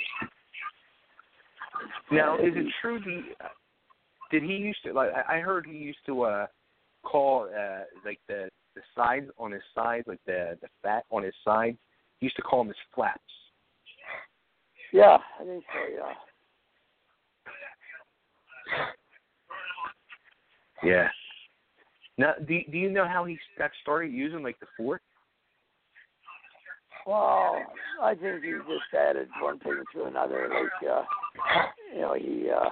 Speaker 3: Now, is it true? The did he used to like? I heard he used to uh, call uh, like the the sides on his sides, like the the fat on his sides. He used to call them his flaps.
Speaker 4: Yeah, I think so, yeah.
Speaker 3: Yeah. Now, do, do you know how he got started using, like, the fort?
Speaker 4: Well, I think he just added one thing to another. Like, uh, you know, he, uh,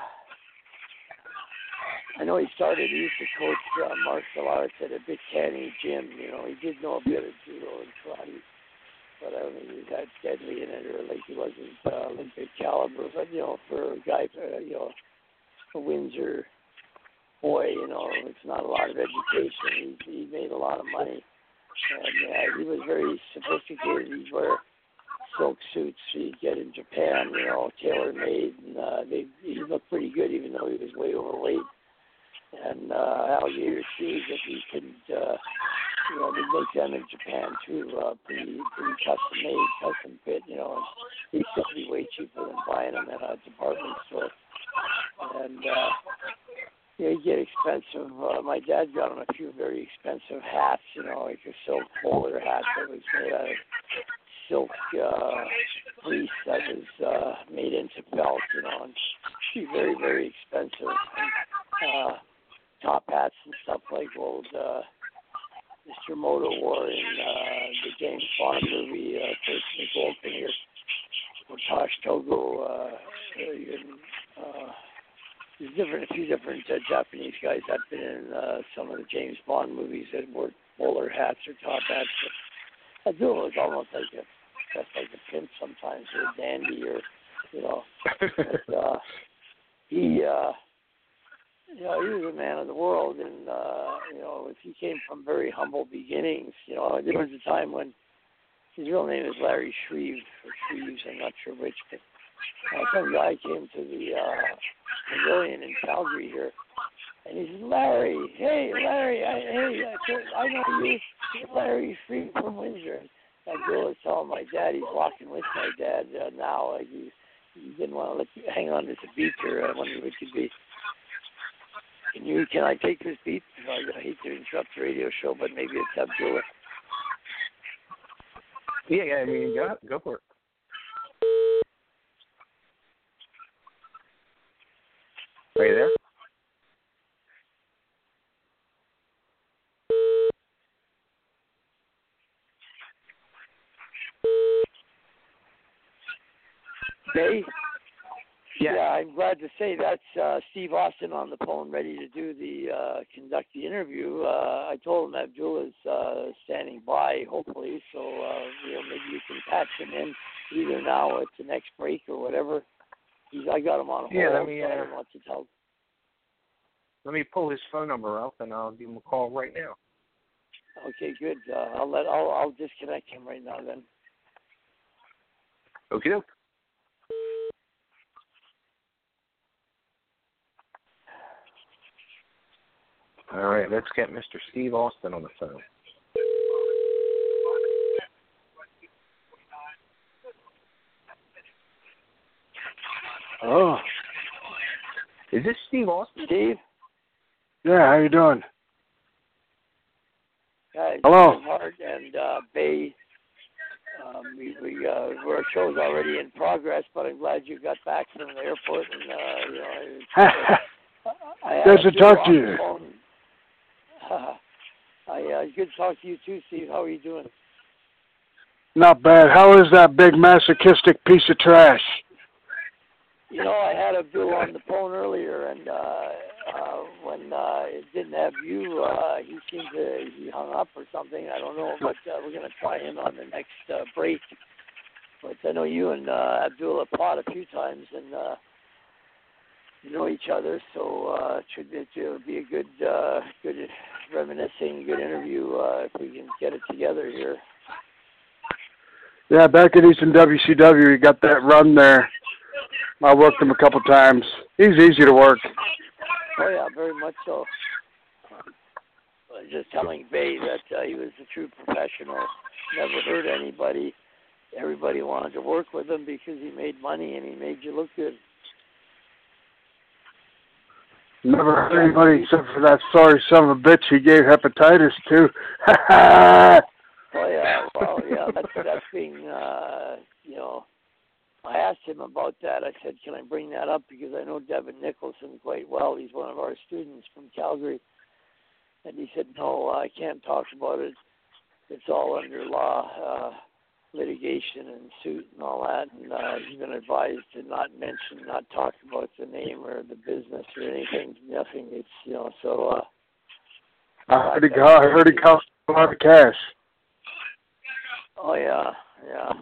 Speaker 4: I know he started, he used to coach uh, martial arts at a big Canny gym. You know, he did know a bit of judo and karate. But I don't think he was that deadly in it, or like he wasn't uh, Olympic caliber. But you know, for a guy, uh, you know, a Windsor boy, you know, it's not a lot of education. He, he made a lot of money, and uh, he was very sophisticated. He'd wear silk suits he'd get in Japan, you know, tailor made, and uh, they he looked pretty good, even though he was way overweight. And uh, alligator shoes that he couldn't, uh, you know, they make them in Japan too, uh, pretty, pretty custom made, custom fit, you know, and they used to be way cheaper than buying them at a department store. And, uh, yeah, you get expensive, uh, my dad got him a few very expensive hats, you know, like a silk bowler hat that was made out of silk, uh, fleece that was, uh, made into felt, you know, and very, very expensive. And, uh, top hats and stuff like old uh, Mister Moto wore in uh, the James Bond movie, uh, First and Goldfinger, or Tosh Togo. Uh, even, uh, there's different, a few different uh, Japanese guys that have been in uh, some of the James Bond movies that wore bowler hats or top hats. But Abdullah was almost like a, just like a pimp sometimes, or a dandy, or you know. But, uh, he. Uh, You know, he was a man of the world, and, uh, you know, if he came from very humble beginnings, you know, there was a time when his real name is Larry Shreve, or Shreves, I'm not sure which, but Uh, some guy came to the uh, pavilion in Calgary here, and he said, Larry, hey, Larry, I, hey, I, said, I know you, you're Larry Free from Windsor. And Abdul was telling my dad he's walking with my dad uh, now. Like he, he didn't want to let you hang on to the beat or I wondered what it could be. Can you, can I take this beat? I hate to interrupt the radio show, but maybe it's Abdul.
Speaker 3: Yeah, yeah, I mean, go, go for it. Are you there?
Speaker 4: Bay?
Speaker 3: Yeah.
Speaker 4: Yeah, I'm glad to say that's uh, Steve Austin on the phone, ready to do the uh, conduct the interview. Uh, I told him Abdul is uh, standing by, hopefully, so uh, you know maybe you can patch him in either now or at the next break or whatever. He's, I got him on hold.
Speaker 3: Yeah, let me.
Speaker 4: So I
Speaker 3: Uh,
Speaker 4: don't want to tell.
Speaker 3: let me pull his phone number up, and I'll give him a call right now.
Speaker 4: Okay, good. Uh, I'll let. I'll, I'll disconnect him right now then.
Speaker 3: Okay, doke. All right, let's get Mister Steve Austin on the phone.
Speaker 7: Oh.
Speaker 3: Is this Steve Austin?
Speaker 4: Steve?
Speaker 7: Yeah, how you doing?
Speaker 4: Guys,
Speaker 7: Hello.
Speaker 4: Hart and uh, Bay. Um, we, we, uh, our show's already in progress, but I'm glad you got back from the airport. And uh, you know, I, I
Speaker 7: Good to talk to you.
Speaker 4: Uh, I, uh, good to talk to you too, Steve. How are you doing?
Speaker 7: Not bad. How is that big masochistic piece of trash?
Speaker 4: You know, I had Abdul on the phone earlier, and uh, uh, when uh, it didn't have you, uh, he seemed to he hung up or something. I don't know, but uh, we're going to try him on the next uh, break. But I know you and uh, Abdul have fought a few times, and uh, you know each other, so uh, it should it should be a good, uh, good reminiscing, good interview uh, if we can get it together here.
Speaker 7: Yeah, back at Eastern W C W, he got that run there. I worked him a couple times. He's easy to work.
Speaker 4: Oh, yeah, very much so. I was just telling Bay that uh, he was a true professional, never hurt anybody. Everybody wanted to work with him because he made money and he made you look good.
Speaker 7: Never hurt anybody except for that sorry son of a bitch he gave hepatitis to.
Speaker 4: Oh, yeah, well, yeah, that's, that's being, uh, you know, I asked him about that. I said, can I bring that up? Because I know Devin Nicholson quite well. He's one of our students from Calgary. And he said, no, I can't talk about it. It's all under law, uh, litigation and suit and all that. And uh, he's been advised to not mention, not talk about the name or the business or anything, nothing. It's, you know, so. Uh,
Speaker 7: I heard he got, I heard he got a lot of cash.
Speaker 4: Oh, yeah, yeah.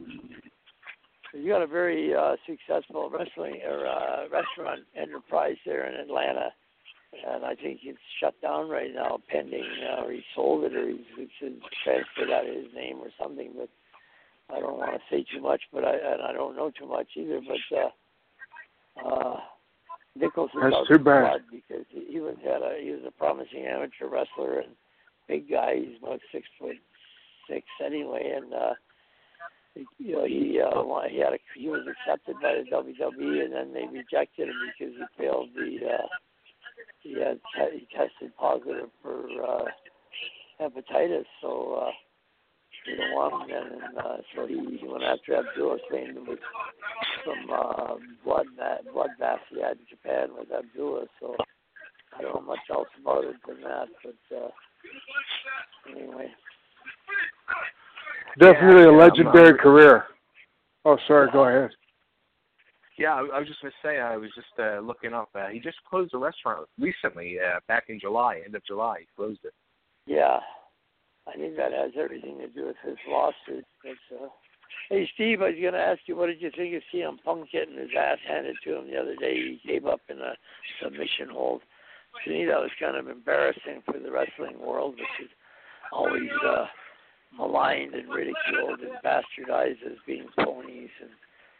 Speaker 4: You got a very uh, successful wrestling or uh, restaurant enterprise there in Atlanta, and I think it's shut down right now, pending uh, or he sold it or he's, he's transferred out of his name or something. But I don't want to say too much, but I and I don't know too much either. But uh, uh, Nicholson's
Speaker 7: That's
Speaker 4: out
Speaker 7: too
Speaker 4: of
Speaker 7: bad.
Speaker 4: blood because he, he was had a he was a promising amateur wrestler and big guy. He's about six foot six anyway, and. Uh, You know, he uh, he had a, he was accepted by the W W E, and then they rejected him because he failed the uh, he had he tested positive for uh, hepatitis, so uh, they don't want him then, and uh, so he, he went after Abdullah, saying it was some uh, blood blood bath he had in Japan with Abdullah. So I don't know much else about it than that, but uh, anyway.
Speaker 7: Definitely
Speaker 3: yeah,
Speaker 7: a legendary
Speaker 3: um,
Speaker 7: career. Oh, sorry, go ahead.
Speaker 3: Yeah, I, I was just going to say, I was just uh, looking up. Uh, he just closed a restaurant recently, uh, back in July, end of July. He closed it.
Speaker 4: Yeah, I think that has everything to do with his lawsuit. But, uh, hey, Steve, I was going to ask you, what did you think of C M Punk getting his ass handed to him the other day? He gave up in a submission hold. To me, that was kind of embarrassing for the wrestling world, which is always uh, maligned and ridiculed and bastardized as being ponies. And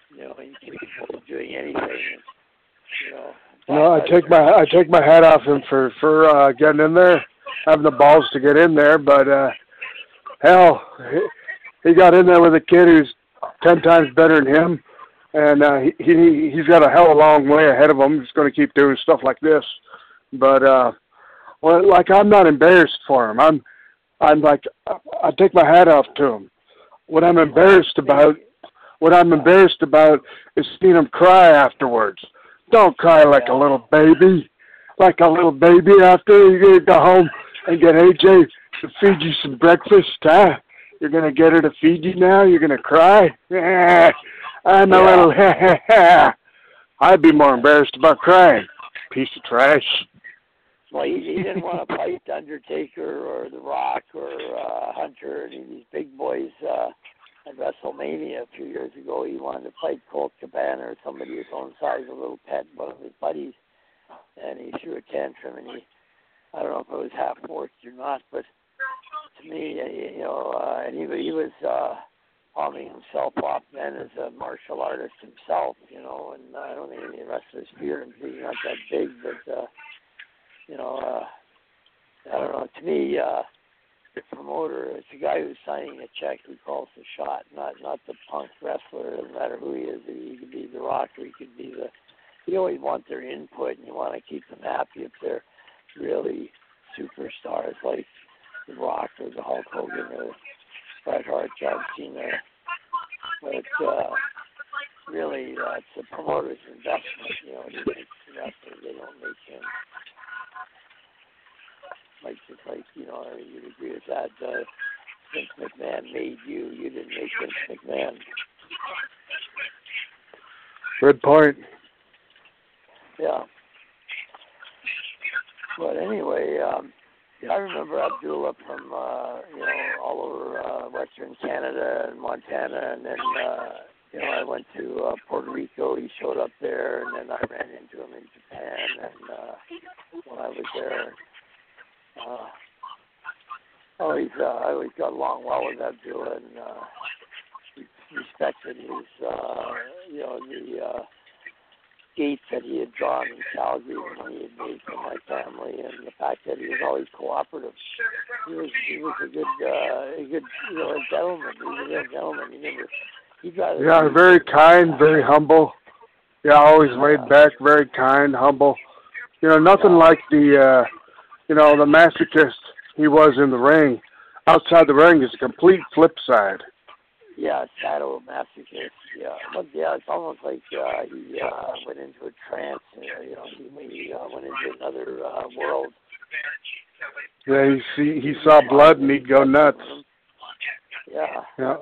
Speaker 4: you know, incapable of doing anything. You know.
Speaker 7: No, I take my I take my hat off him for for uh, getting in there, having the balls to get in there. But uh, hell, he, he got in there with a kid who's ten times better than him, and uh, he, he he's got a hell of a long way ahead of him. He's going to keep doing stuff like this. But uh, well, like I'm not embarrassed for him. I'm I'm like I take my hat off to him. What I'm embarrassed about, what I'm embarrassed about, is seeing him cry afterwards. Don't cry like a little baby, like a little baby after you go home and get A J to feed you some breakfast, huh? You're going to get her to feed you now? You're going to cry? I'm a little, I'd be more embarrassed about crying. Piece of trash.
Speaker 4: Well, he, he didn't want to fight Undertaker or The Rock or uh, Hunter, any of these big boys. Uh, At WrestleMania a few years ago, he wanted to fight Colt Cabana or somebody his own size, a little pet, one of his buddies, and he threw a tantrum, and he, I don't know if it was half forced or not, but to me, you know, uh, and he, he was uh, palming himself off then as a martial artist himself, you know, and I don't think any wrestlers fear him because he's not that big, but, uh, you know, uh, I don't know, to me, uh, the promoter, it's a guy who's signing a check who calls the shot, not not the punk wrestler. It doesn't matter who he is. He could be The Rock, or he could be the. You always want their input, and you want to keep them happy if they're really superstars like The Rock or the Hulk Hogan or Bret Hart, John Cena. But uh, really, uh, it's the promoter's investment. You know, he makes the wrestler. They don't make him. Like, just like, you know, you'd agree with that. Uh, Vince McMahon made you. You didn't make Vince McMahon.
Speaker 7: Good point.
Speaker 4: Yeah. But anyway, um, I remember Abdullah from, uh, you know, all over uh, Western Canada and Montana. And then, uh, you know, I went to uh, Puerto Rico. He showed up there. And then I ran into him in Japan. And uh, when I was there, Uh, always, uh, I always got along well with Abdullah and uh, respected his, uh, you know, the uh, gate that he had drawn in Calgary when he had made for my family, and the fact that he was always cooperative. He was, he was a good, uh, a good, you know, a gentleman. He was a real gentleman. He never, he'd rather.
Speaker 7: Yeah, very kind, very humble. Yeah, always laid back, very kind, humble. You know, nothing like the. Uh, You know, the masochist he was in the ring. Outside the ring is a complete flip side.
Speaker 4: Yeah, shadow masochist. Yeah, but yeah, it's almost like uh, he uh, went into a trance. You know, he, he uh, went into another uh, world.
Speaker 7: Yeah, he see he saw blood and he'd go nuts.
Speaker 4: Yeah.
Speaker 7: Yeah.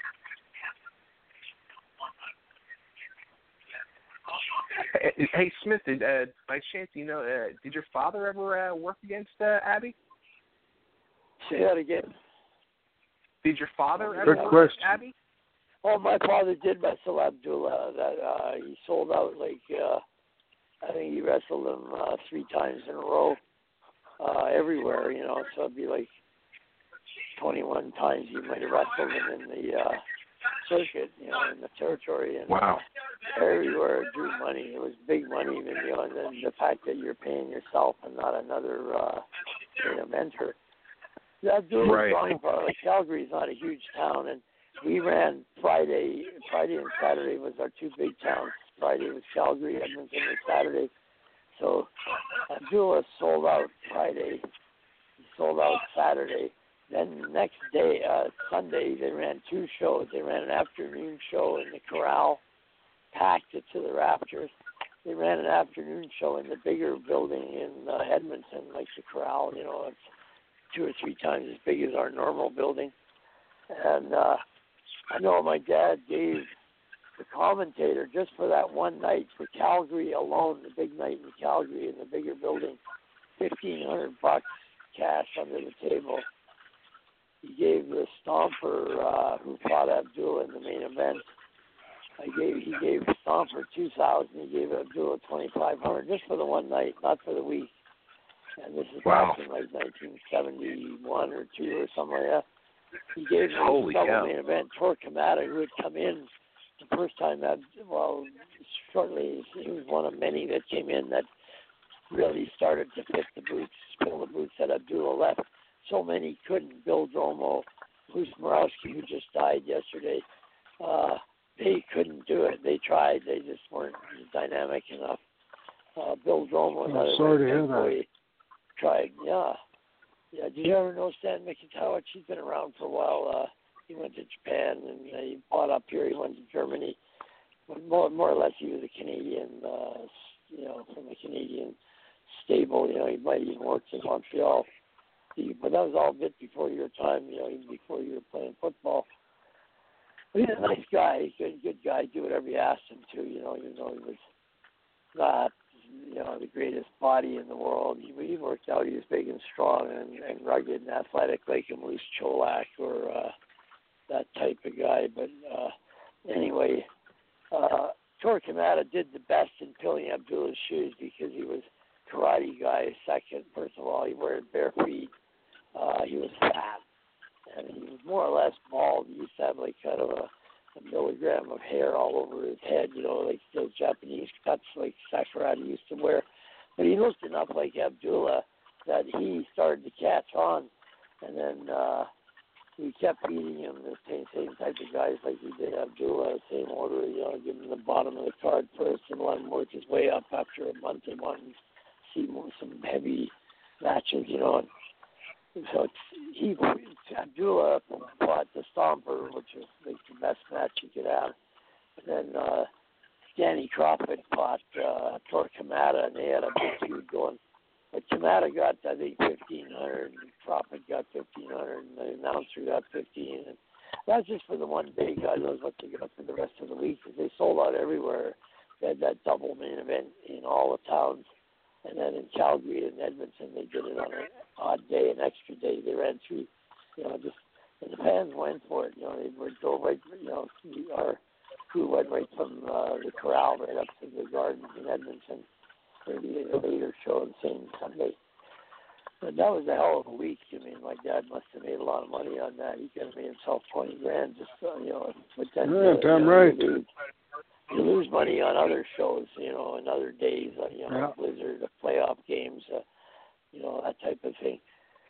Speaker 3: Hey, Smith, did, uh, by chance, you know, uh, did your father ever uh, work against uh, Abby?
Speaker 4: Say that again.
Speaker 3: Did your father
Speaker 7: Good
Speaker 3: ever work
Speaker 7: question.
Speaker 3: against Abby?
Speaker 4: Oh, my father did wrestle Abdullah. That uh, he sold out like uh, I think he wrestled him uh, three times in a row, uh, everywhere. You know, so it'd be like twenty-one times he might have wrestled him in the uh, circuit, you know, in the territory. And
Speaker 3: wow.
Speaker 4: Everywhere it drew money. It was big money, even, you know, and then the fact that you're paying yourself and not another uh, you know, mentor. That dude
Speaker 3: right.
Speaker 4: was drawing power. Like Calgary is not a huge town, and we ran Friday. Friday and Saturday was our two big towns. Friday was Calgary, Edmonton was Saturday. So Abdullah sold out Friday. He sold out Saturday. Then the next day, uh, Sunday, they ran two shows. They ran an afternoon show in the Corral, packed it to the rafters. They ran an afternoon show in the bigger building in uh, Edmonton, like the Corral. You know, it's two or three times as big as our normal building. And uh, I know my dad gave the commentator, just for that one night, for Calgary alone, the big night in Calgary in the bigger building, fifteen hundred bucks cash under the table. He gave the Stomper, uh, who fought Abdullah in the main event, I gave he gave Stomper two thousand. He gave Abdullah twenty five hundred just for the one night, not for the week. And this is
Speaker 3: wow.
Speaker 4: back in like nineteen seventy one or two or something like that. He gave me
Speaker 3: Holy
Speaker 4: the
Speaker 3: cow.
Speaker 4: main event. Tor Kamata, who had come in to first time that, well, shortly, he was one of many that came in that really started to fit the boots, fill the boots that Abdullah left. So many couldn't. Bill Dromo, Bruce Morawski, who just died yesterday, uh, they couldn't do it. They tried. They just weren't dynamic enough. Uh, Bill Dromo, another
Speaker 7: sorry to hear that.
Speaker 4: tried. Yeah. Yeah. Did you ever know Stan Mikitowicz? He's been around for a while. Uh, he went to Japan and uh, he bought up here. He went to Germany. But more, more or less, he was a Canadian, uh, you know, from a Canadian stable. You know, he might even worked in Montreal. He, but that was all a bit before your time, you know, even before you were playing football. But he's a nice guy, good, good guy. Do whatever you asked him to. You know, even though he was not, you know, the greatest body in the world. He, he worked out. He was big and strong and, and rugged and athletic, like a Moose Cholak or uh, that type of guy. But uh, anyway, uh, Tor Kamada did the best in filling Abdullah's shoes because he was karate guy. Second, first of all, he wore bare feet. Uh, he was fat, and he was more or less bald. He used to have like kind of a, a milligram of hair all over his head, you know, like those Japanese cuts like Sakurada used to wear. But he looked enough like Abdullah that he started to catch on, and then uh, we kept feeding him the same, same type of guys like we did Abdullah, same order, you know, give him the bottom of the card first and let him work his way up after a month and one and see more, some heavy matches, you know. And so it's, he, Abdullah fought the Stomper, which was like the best match you could have. And then uh, Danny Crawford fought uh, Tor Kamada, and they had a big feud going. But Kamada got, I think, fifteen hundred, and Crawford got fifteen hundred, and the announcer got fifteen. And that's just for the one day. God knows what they got for the rest of the week, because they sold out everywhere. They had that double main event in all the towns. And then in Calgary and Edmonton, they did it on an odd day, an extra day. They ran through, you know, just, and the fans went for it. You know, they were drove right, you know, our crew went right from uh, the corral right up to the gardens in Edmonton for the later show on the same Sunday. But that was a hell of a week. I mean, my dad must have made a lot of money on that. He could have made himself twenty grand just, uh, you know, but then,
Speaker 7: yeah,
Speaker 4: uh,
Speaker 7: damn
Speaker 4: you know,
Speaker 7: right.
Speaker 4: You lose, you lose money on other shows, you know, and other days, uh, you know,
Speaker 7: yeah.
Speaker 4: Blizzard, the playoff games, uh, you know, that type of thing.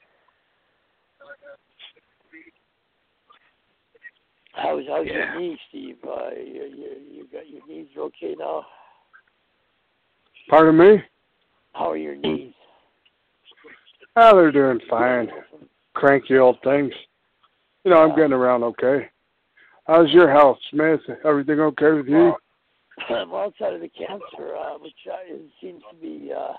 Speaker 4: How's how's
Speaker 3: Yeah.
Speaker 4: your knee, Steve? Uh, you, you you got your knees okay now?
Speaker 7: Pardon me?
Speaker 4: How are your knees?
Speaker 7: Oh, they're doing fine. Cranky old things. You know, I'm
Speaker 4: Yeah.
Speaker 7: getting around okay. How's your health, Smith? Everything okay with you?
Speaker 4: Well, I'm outside of the cancer, uh, which uh, it seems to be. Uh,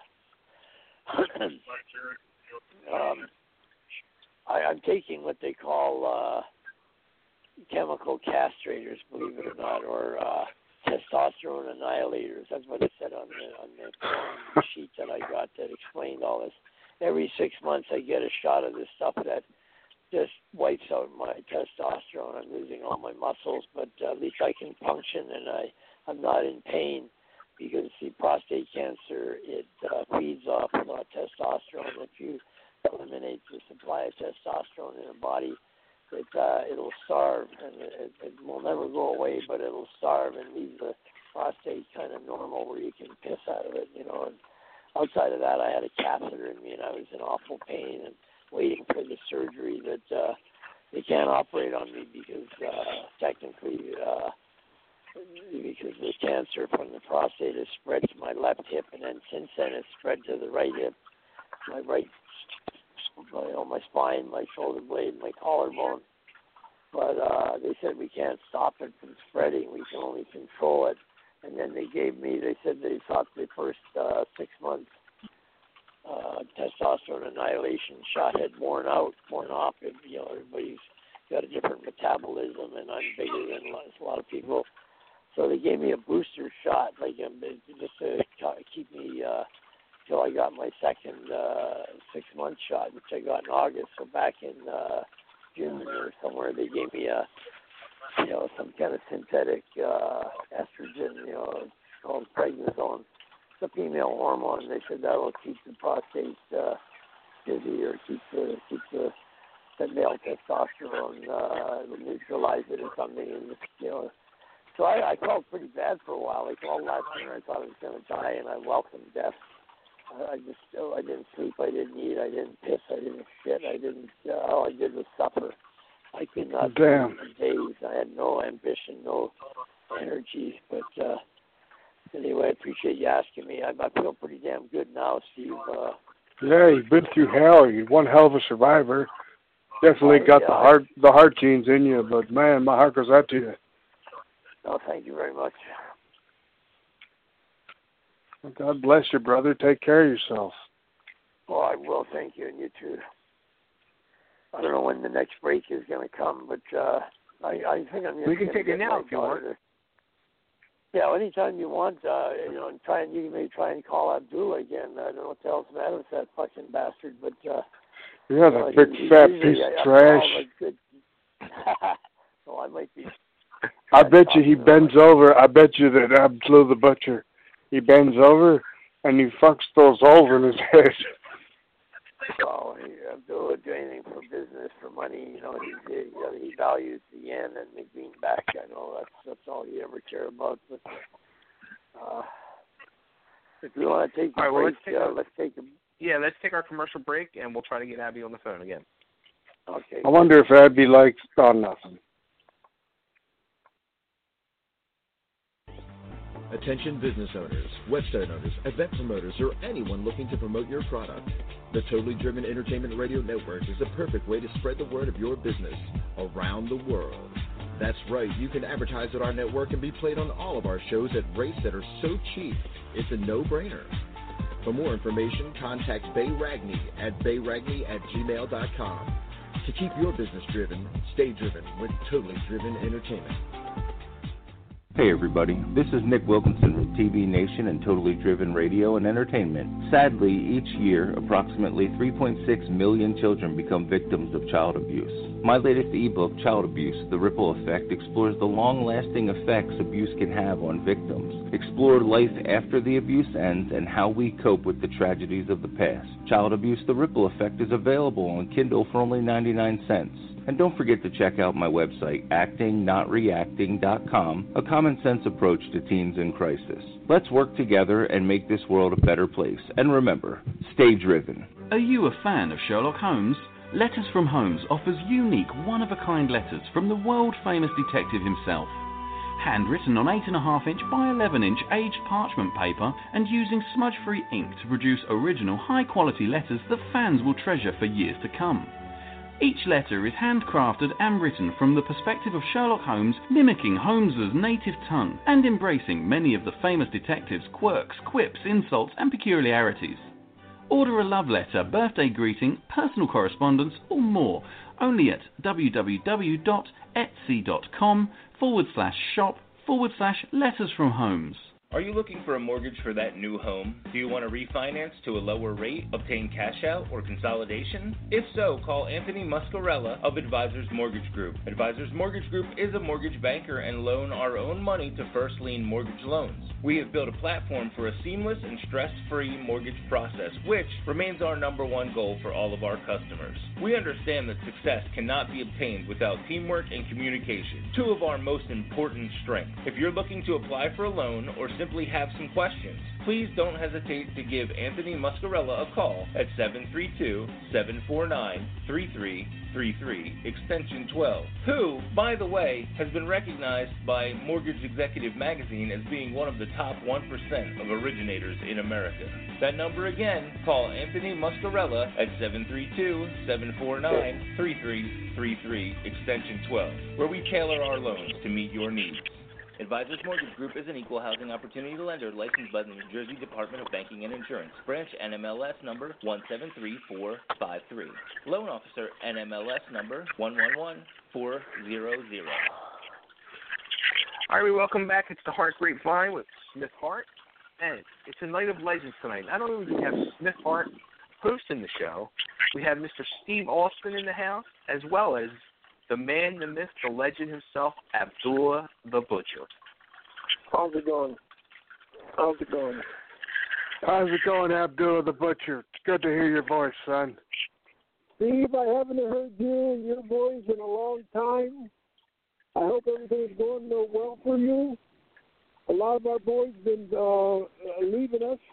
Speaker 4: um, I, I'm taking what they call uh, chemical castrators, believe it or not, or uh, testosterone annihilators. That's what it said on the on the sheet that I got that explained all this. Every six months, I get a shot of this stuff that just wipes out my testosterone. I'm losing all my muscles, but uh, at least I can function and I, I'm not in pain because, see, prostate cancer, it uh, feeds off uh, testosterone. If you eliminate the supply of testosterone in a body, it, uh, it'll starve, and it, it will never go away, but it'll starve and leave the prostate kind of normal where you can piss out of it, you know. And outside of that, I had a catheter in me, and I was in awful pain and waiting for the surgery that uh, they can't operate on me because uh, technically, uh, because the cancer from the prostate has spread to my left hip, and then since then it's spread to the right hip, my right, you know, my spine, my shoulder blade, my collarbone. But uh, they said we can't stop it from spreading; we can only control it. And then they gave me, they said they thought the first uh, six months uh, testosterone annihilation shot had worn out, worn off. And, you know, everybody's got a different metabolism, and I'm bigger than a lot of people. So they gave me a booster shot, like um, just to keep me uh, till I got my second uh, six-month shot, which I got in August. So back in uh, June or somewhere, they gave me a you know, some kind of synthetic uh, estrogen, you know, it's called prednisone. It's a female hormone. They said that will keep the prostate uh, busy or keep the keep the, the male testosterone, uh, neutralize it or something. And, you know, so I, I felt pretty bad for a while. I called last night. I thought I was going to die, and I welcomed death. I, I just, oh, I didn't sleep. I didn't eat. I didn't piss. I didn't shit. I didn't. Uh, all I did was suffer. I could not
Speaker 7: Damn.
Speaker 4: sleep for days. I had no ambition, no energy. But uh, anyway, I appreciate you asking me. I, I feel pretty damn good now, Steve. Uh,
Speaker 7: Yeah, you've been through hell. You're one hell of a survivor. Definitely
Speaker 4: oh,
Speaker 7: got
Speaker 4: yeah.
Speaker 7: the heart, the heart genes in you. But man, my heart goes out to you.
Speaker 4: Oh, thank you very much.
Speaker 7: God bless you, brother. Take care of yourself.
Speaker 4: Oh, I will. Thank you, and you too. I don't know when the next break is going to come, but uh, I, I think I'm going to.
Speaker 3: We can take it now if you want.
Speaker 4: To, yeah, anytime you want. Uh, you know, and try and you can maybe try and call Abdullah again. I don't know what the hell's the matter with that fucking bastard, but. Uh,
Speaker 7: Yeah, that
Speaker 4: uh,
Speaker 7: big
Speaker 4: he,
Speaker 7: fat
Speaker 4: he,
Speaker 7: piece
Speaker 4: he,
Speaker 7: of
Speaker 4: I,
Speaker 7: trash.
Speaker 4: I good. Well, I might be.
Speaker 7: I bet you he bends over. I bet you that Abdullah the Butcher, he bends over and he fucks those holes in his head.
Speaker 4: Well, he, Abdullah would do anything for business, for money. You know, he he, you know, he values the yen and the greenback. I know that's that's all he ever cared about. But uh, if you want to take a
Speaker 3: all right, well,
Speaker 4: break,
Speaker 3: let's take
Speaker 4: uh,
Speaker 3: a,
Speaker 4: let's take a.
Speaker 3: Yeah, let's take our commercial break, and we'll try to get Abby on the phone again.
Speaker 4: Okay.
Speaker 7: I wonder if Abby likes oh nothing.
Speaker 2: Attention business owners, website owners, event promoters, or anyone looking to promote your product. The Totally Driven Entertainment Radio Network is the perfect way to spread the word of your business around the world. That's right, you can advertise at our network and be played on all of our shows at rates that are so cheap, it's a no-brainer. For more information, contact Bay Ragney at bayragney at gmail dot com. To keep your business driven, stay driven with Totally Driven Entertainment.
Speaker 8: Hey everybody, this is Nick Wilkinson from T V Nation and Totally Driven Radio and Entertainment. Sadly, each year, approximately three point six million children become victims of child abuse. My latest ebook, Child Abuse, The Ripple Effect, explores the long-lasting effects abuse can have on victims. Explore life after the abuse ends and how we cope with the tragedies of the past. Child Abuse, The Ripple Effect is available on Kindle for only ninety-nine cents. And don't forget to check out my website, acting not reacting dot com, a common-sense approach to teens in crisis. Let's work together and make this world a better place. And remember, stay driven.
Speaker 9: Are you a fan of Sherlock Holmes? Letters from Holmes offers unique, one-of-a-kind letters from the world-famous detective himself. Handwritten on eight point five inch by eleven inch aged parchment paper and using smudge-free ink to produce original, high-quality letters that fans will treasure for years to come. Each letter is handcrafted and written from the perspective of Sherlock Holmes, mimicking Holmes's native tongue and embracing many of the famous detective's quirks, quips, insults, and peculiarities. Order a love letter, birthday greeting, personal correspondence, or more only at www.etsy.com forward slash shop forward slash letters from Holmes.
Speaker 6: Are you looking for a mortgage for that new home? Do you want to refinance to a lower rate, obtain cash out, or consolidation? If so, call Anthony Muscarella of Advisors Mortgage Group. Advisors Mortgage Group is a mortgage banker and loan our own money to first lien mortgage loans. We have built a platform for a seamless and stress-free mortgage process, which remains our number one goal for all of our customers. We understand that success cannot be obtained without teamwork and communication, two of our most important strengths. If you're looking to apply for a loan or simply have some questions, please don't hesitate to give Anthony Muscarella a call at seven three two, seven four nine, three three three three, extension twelve, who, by the way, has been recognized by Mortgage Executive Magazine as being one of the top one percent of originators in America. That number again, call Anthony Muscarella at seven three two, seven four nine, three three three three, extension twelve, where we tailor our loans to meet your needs. Advisors Mortgage Group is an equal housing opportunity lender licensed by the New Jersey Department of Banking and Insurance. Branch N M L S number one seven three four five three. Loan Officer N M L S number one one one four zero zero.
Speaker 3: All right, we welcome back. It's the Heart Grapevine with Smith Hart. And it's a night of legends tonight. Not only do we have Smith Hart hosting the show, we have Mister Steve Austin in the house, as well as the man, the myth, the legend himself, Abdullah the Butcher.
Speaker 4: How's it going? How's it going?
Speaker 7: How's it going, Abdullah the Butcher? It's good to hear your voice, son.
Speaker 4: Steve, I haven't heard you and your voice in a long time.
Speaker 10: I hope everything's going uh, well for you. A lot of our boys been uh, leaving us,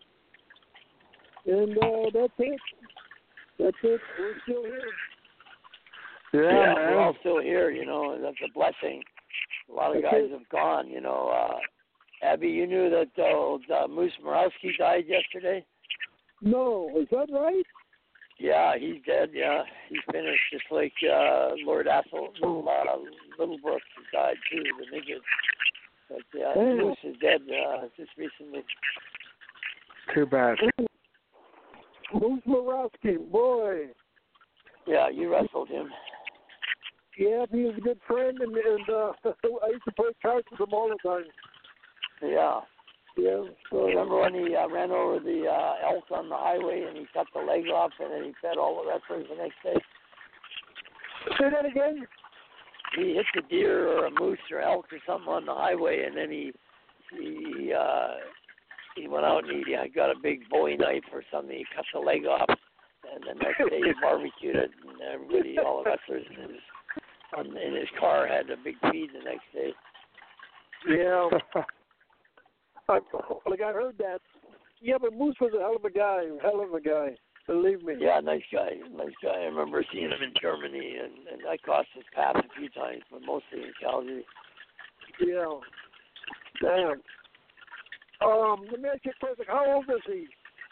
Speaker 10: and uh, that's it. That's it. We're still here.
Speaker 7: Yeah,
Speaker 4: yeah
Speaker 7: man.
Speaker 4: we're all still here, you know, and that's a blessing. A lot of
Speaker 10: That's
Speaker 4: guys
Speaker 10: it.
Speaker 4: have gone, you know. Uh, Abby, you knew that uh, old, uh, Moose Morawski died yesterday?
Speaker 10: No, is that right?
Speaker 4: Yeah, he's dead, yeah. He's finished, just like uh, Lord Assel, Little, uh, Little Brooks has died, too, the midget. But, yeah,
Speaker 10: Damn.
Speaker 4: Moose is dead uh, just recently.
Speaker 7: Too bad.
Speaker 10: Moose Morawski, boy.
Speaker 4: Yeah, you wrestled him.
Speaker 10: Yeah, he was a good friend, and, and uh, I used to play cards with him all the time.
Speaker 4: Yeah.
Speaker 10: Yeah. So,
Speaker 4: Remember when he uh, ran over the uh, elk on the highway and he cut the leg off and then he fed all the wrestlers the next day?
Speaker 10: Say that again?
Speaker 4: He hit the deer or a moose or elk or something on the highway, and then he he uh, he went out and he uh, got a big Bowie knife or something. He cut the leg off, and the next day he barbecued it, and everybody, all the wrestlers in his on, in his car had a big feed the next day.
Speaker 10: Yeah. I, like I heard that. Yeah, but Moose was a hell of a guy. Hell of a guy. Believe me.
Speaker 4: Yeah, nice guy, nice guy. I remember seeing him in Germany, and, and I crossed his path a few times, but mostly in Calgary.
Speaker 10: Yeah. Damn. Um, let me ask you a question. How old is he?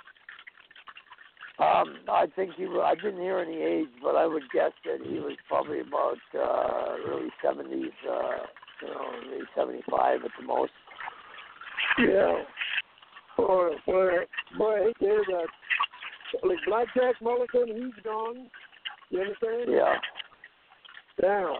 Speaker 4: Um, I think he was, I didn't hear any age, but I would guess that he was probably about uh, early seventies, uh, you know, maybe seventy-five at the most.
Speaker 10: Yeah. Boy, boy, boy, I hate to hear that. Like Blackjack Mulligan, he's gone. You understand?
Speaker 4: Yeah.
Speaker 10: Damn.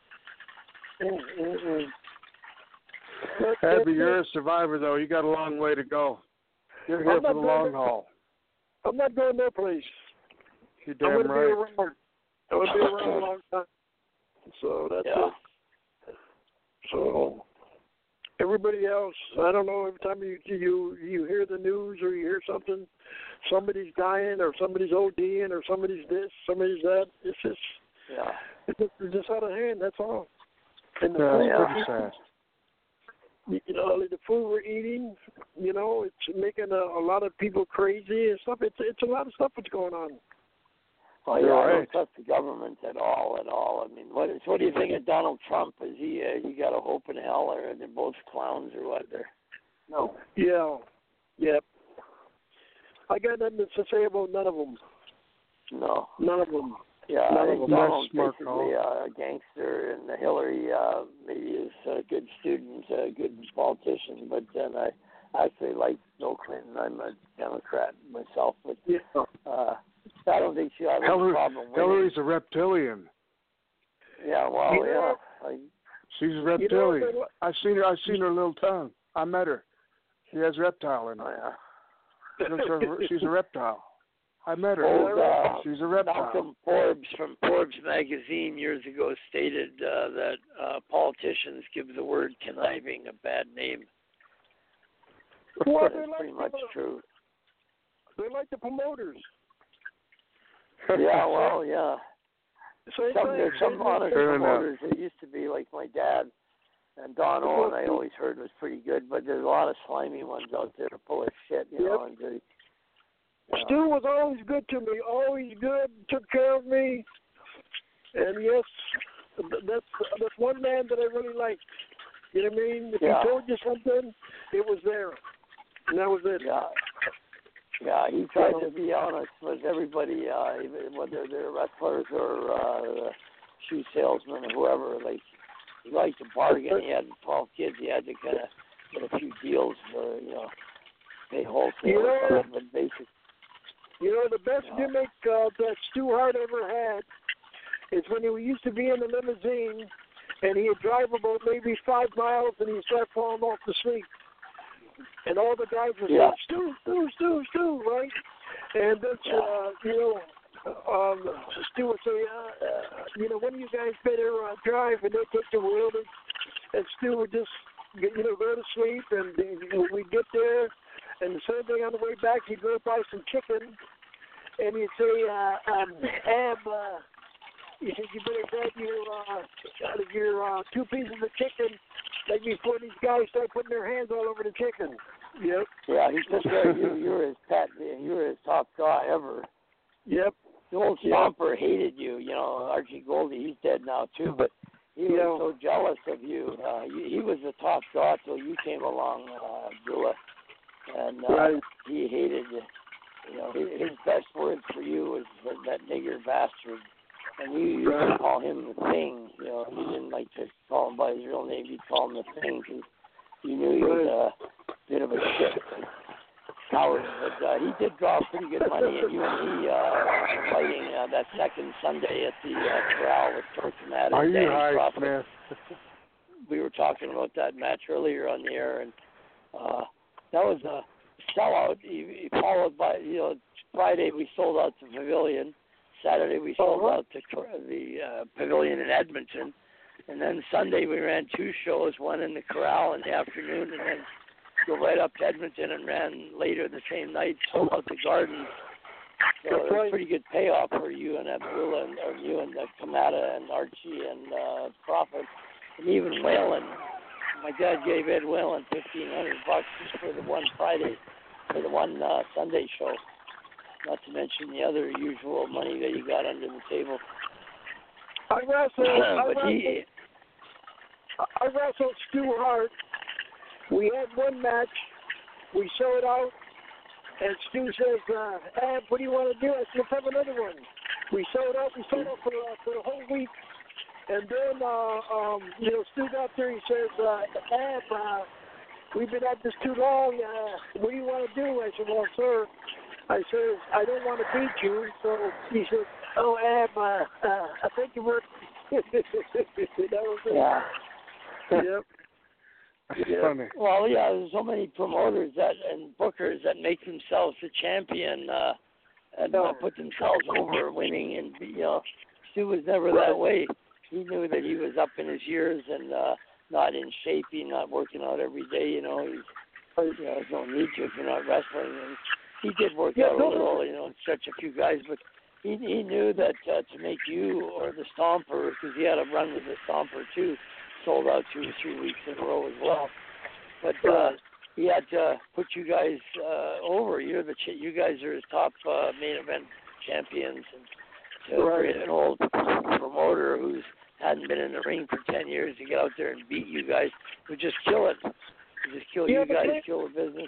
Speaker 10: Mm-mm-mm. That's,
Speaker 7: Abby,
Speaker 10: that's
Speaker 7: you're
Speaker 10: it.
Speaker 7: a survivor, though. You got a long way to go. You're here
Speaker 10: I'm
Speaker 7: for
Speaker 10: not
Speaker 7: the
Speaker 10: going
Speaker 7: long
Speaker 10: to-
Speaker 7: haul.
Speaker 10: I'm not going no place.
Speaker 7: You're
Speaker 10: I'm
Speaker 7: damn
Speaker 10: gonna
Speaker 7: right.
Speaker 10: be around. I'm gonna be around a long time. So that's
Speaker 4: Yeah.
Speaker 10: it. So everybody else, I don't know. Every time you you you hear the news or you hear something, somebody's dying or somebody's ODing or somebody's this, somebody's that. It's just
Speaker 4: Yeah.
Speaker 10: it's just, it's just out of hand. That's all. And the
Speaker 7: Yeah,
Speaker 10: food
Speaker 7: it's
Speaker 10: we're
Speaker 7: pretty sad.
Speaker 10: eating, you know, the food we're eating, you know, it's making a, a lot of people crazy and stuff. It's it's a lot of stuff that's going on.
Speaker 4: Oh yeah,
Speaker 7: You're
Speaker 4: I don't
Speaker 7: right.
Speaker 4: trust the government at all, at all. I mean, what is what do you think of Donald Trump? Is he uh, he got a hope in hell, or they're both clowns, or what? They're no.
Speaker 10: Yeah. Yep. I got nothing to say about none of them.
Speaker 4: No.
Speaker 10: None of them.
Speaker 4: Yeah,
Speaker 10: None
Speaker 4: I
Speaker 10: of
Speaker 4: think
Speaker 10: them.
Speaker 4: Donald's
Speaker 7: Smart
Speaker 4: basically
Speaker 7: call.
Speaker 4: uh, a gangster, and Hillary uh, maybe is a good student, a good politician. But then I actually like Bill Clinton. I'm a Democrat myself, but
Speaker 10: Yeah.
Speaker 4: uh, I don't think she has a
Speaker 7: Hillary,
Speaker 4: problem with
Speaker 7: Hillary's a reptilian.
Speaker 4: Yeah, well,
Speaker 10: You
Speaker 4: yeah.
Speaker 10: know-
Speaker 4: I,
Speaker 7: She's a
Speaker 10: You know,
Speaker 7: reptilian.
Speaker 10: they-
Speaker 7: I've seen her. I've seen her little tongue. I met her. She has reptile in
Speaker 4: oh,
Speaker 7: her.
Speaker 4: yeah.
Speaker 7: Looks her- She's a reptile. I met her.
Speaker 4: Old, uh,
Speaker 7: She's a reptile.
Speaker 4: Malcolm Forbes from Forbes magazine years ago stated uh, that uh, politicians give the word conniving a bad name.
Speaker 10: Well,
Speaker 4: That's
Speaker 10: they like
Speaker 4: pretty much
Speaker 10: people-
Speaker 4: true.
Speaker 10: They like the promoters.
Speaker 4: Yeah, well, yeah.
Speaker 10: Same
Speaker 4: Some
Speaker 10: thing.
Speaker 4: there's some
Speaker 10: Same
Speaker 4: honest
Speaker 7: Fair enough.
Speaker 4: promoters. There used to be like my dad and Don Owen. I always heard was pretty good, but there's a lot of slimy ones out there full of shit, you know. And they,
Speaker 10: thing. Stu was always good to me. Always good. Took care of me. And yes, th- that's that's one man that I really liked. You know what I mean? If
Speaker 4: Yeah.
Speaker 10: he told you something, it was there, and that was it.
Speaker 4: Yeah. Yeah, he tried to be honest with everybody, uh, even whether they're wrestlers or uh, shoe salesmen or whoever. Like, he liked to bargain. He had twelve kids. He had to kind of get a few deals for, you know, pay wholesale
Speaker 10: You
Speaker 4: or
Speaker 10: know-
Speaker 4: something, but basic.
Speaker 10: You know, the best
Speaker 4: Yeah.
Speaker 10: gimmick uh, that Stu Hart ever had is when he used to be in the limousine and he'd drive about maybe five miles and he'd start falling off to sleep. And all the guys would
Speaker 4: Yeah.
Speaker 10: say, Stu, Stu, Stu, Stu, right? And that's,
Speaker 4: Yeah.
Speaker 10: uh, you know, um, Stu would say, uh, uh, you know, when do you guys better uh, drive? And they'd take the wheel. And, and Stu would just, get, you know, go to sleep. And you know, we'd get there. And the same thing on the way back, he'd go buy some chicken. And he'd say, uh, um, Ab, uh, he said, you better grab your, uh, your uh, two pieces of chicken like before these guys start putting their hands all over the chicken. Yep.
Speaker 4: Yeah, he said that you, you were his pet, you were his top guy ever.
Speaker 10: Yep.
Speaker 4: The old Stomper hated you, you know, Archie Goldie, he's dead now too, but he was
Speaker 10: yeah.
Speaker 4: so jealous of you. Uh, he, he was the top draw till you came along, uh, Abdullah, and uh,
Speaker 10: right.
Speaker 4: he hated you. You know, his, his best words for you was that, that nigger bastard, and you used to call him the Thing. You know, you didn't like to call him by his real name. You'd call him the Thing because you knew he was a bit of a shit. Coward, but uh, he did draw pretty good money, and you and he uh, fighting uh, that second Sunday at the uh, Corral with Torquemada
Speaker 7: Are
Speaker 4: and
Speaker 7: you
Speaker 4: Danny
Speaker 7: high,
Speaker 4: Crawford.
Speaker 7: man?
Speaker 4: We were talking about that match earlier on the air, and uh, that was a sellout. He, he followed by, you know, Friday we sold out the Pavilion. Saturday we sold out to the uh, Pavilion in Edmonton, and then Sunday we ran two shows, one in the Corral in the afternoon, and then go right up to Edmonton and ran later the same night, sold out the Gardens. So it was a pretty good payoff for you and Abdullah and or you and uh, Kamada and Archie and uh, Prophet and even Whalen. My dad gave Ed Whalen fifteen hundred bucks just for the one Friday, for the one uh, Sunday show. Not to mention the other usual money that you got under the table.
Speaker 10: I wrestled. I
Speaker 4: but
Speaker 10: wrestled,
Speaker 4: he,
Speaker 10: I wrestled Stu Hart. We had one match. We showed out, and Stu says, uh, Ab, what do you want to do? I said, let's have another one. We showed out. We showed out for, uh, for the whole week. And then, uh, um, you know, Stu got there. He says, uh, Ab, uh, we've been at this too long. Uh, what do you want to do? I said, well, sir, I said, I don't want to beat you. So he said, oh, Ab, uh, uh, I think you were. That was it.
Speaker 4: Yeah.
Speaker 10: Yep.
Speaker 4: Yeah.
Speaker 7: Funny.
Speaker 4: Well, yeah, there's so many promoters that and bookers that make themselves a champion uh, and uh, put themselves over winning, and you know, Stu was never that way. He knew that he was up in his years and uh, not in shape. He's not working out every day. You know, he's, you know, there's no need to if you're not wrestling. And he did work
Speaker 10: yeah,
Speaker 4: out a little, you know, and stretch a few guys, but he he knew that uh, to make you or the Stomper, because he had a run with the Stomper too. Sold out two or three weeks in a row as well, but uh, he had to put you guys uh, over. You're the ch- you guys are his top uh, main event champions, and to
Speaker 10: right.
Speaker 4: an old promoter who's hadn't been in the ring for ten years to get out there and beat you guys would just kill it. Would just kill
Speaker 10: yeah,
Speaker 4: you guys,
Speaker 10: they,
Speaker 4: kill the business.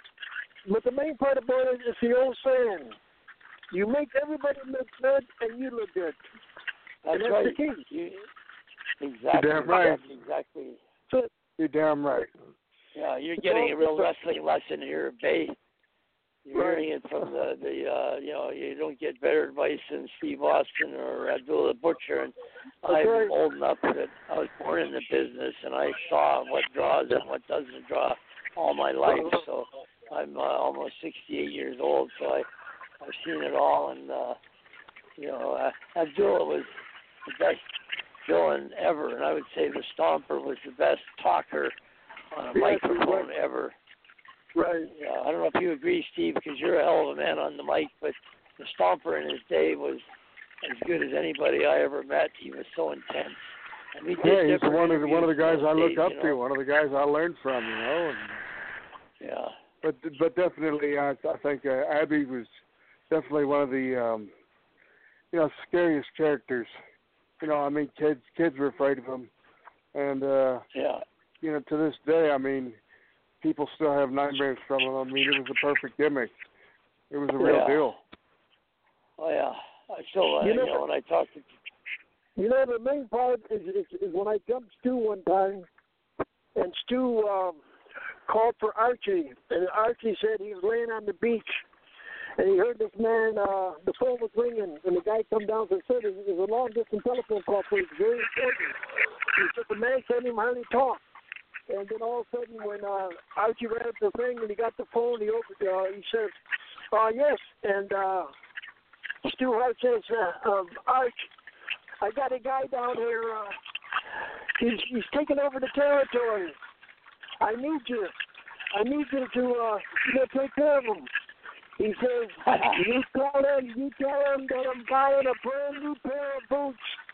Speaker 10: But the main part about it is the old saying: you make everybody look good, and you look good.
Speaker 4: That's,
Speaker 10: and that's
Speaker 4: right.
Speaker 10: the key.
Speaker 4: You, Exactly.
Speaker 7: You're damn right.
Speaker 4: Exactly.
Speaker 7: You're damn right.
Speaker 4: Yeah, you're getting a real wrestling lesson here, Bay. You're
Speaker 10: right.
Speaker 4: hearing it from the the uh, you know, you don't get better advice than Steve Austin or Abdullah Butcher. And
Speaker 10: That's
Speaker 4: I'm
Speaker 10: right.
Speaker 4: old enough that I was born in the business and I saw what draws and what doesn't draw all my life. So I'm uh, almost sixty-eight years old, so I I've seen it all. And uh, you know, uh, Abdullah was the best villain ever, and I would say the Stomper was the best talker on a
Speaker 10: yes,
Speaker 4: microphone
Speaker 10: right.
Speaker 4: ever.
Speaker 10: Right.
Speaker 4: Yeah, I don't know if you agree, Steve, because you're a hell of a man on the mic, but the Stomper in his day was as good as anybody I ever met. He was so intense. And we did
Speaker 7: yeah, he's
Speaker 4: different
Speaker 7: one of the one of the guys I look
Speaker 4: days,
Speaker 7: up
Speaker 4: you know.
Speaker 7: to, one of the guys I learned from, you know. And,
Speaker 4: yeah.
Speaker 7: But but definitely, I I think uh, Abby was definitely one of the um, you know scariest characters. You know, I mean, kids kids were afraid of him, and uh,
Speaker 4: yeah,
Speaker 7: you know, to this day, I mean, people still have nightmares from him. I mean, it was a perfect gimmick. It was a real
Speaker 4: yeah.
Speaker 7: deal.
Speaker 4: Oh yeah, I still uh,
Speaker 10: You
Speaker 4: you
Speaker 10: know,
Speaker 4: know when I talk to.
Speaker 10: You know, the main part is, is, is when I jumped Stu one time, and Stu um, called for Archie, and Archie said he was laying on the beach. And he heard this man, uh, the phone was ringing, and the guy come down and said, it was a long-distance telephone call, so it's very important. He said, the man can't even hardly talk. And then all of a sudden, when uh, Archie ran up the thing and he got the phone, he opened, uh, he said, uh, yes. And uh, Stu Hart says, uh, um, Arch, I got a guy down here. Uh, he's, he's taking over the territory. I need you. I need you to uh, you know, take care of him. He says, you tell him, you tell him that I'm buying a brand new pair of boots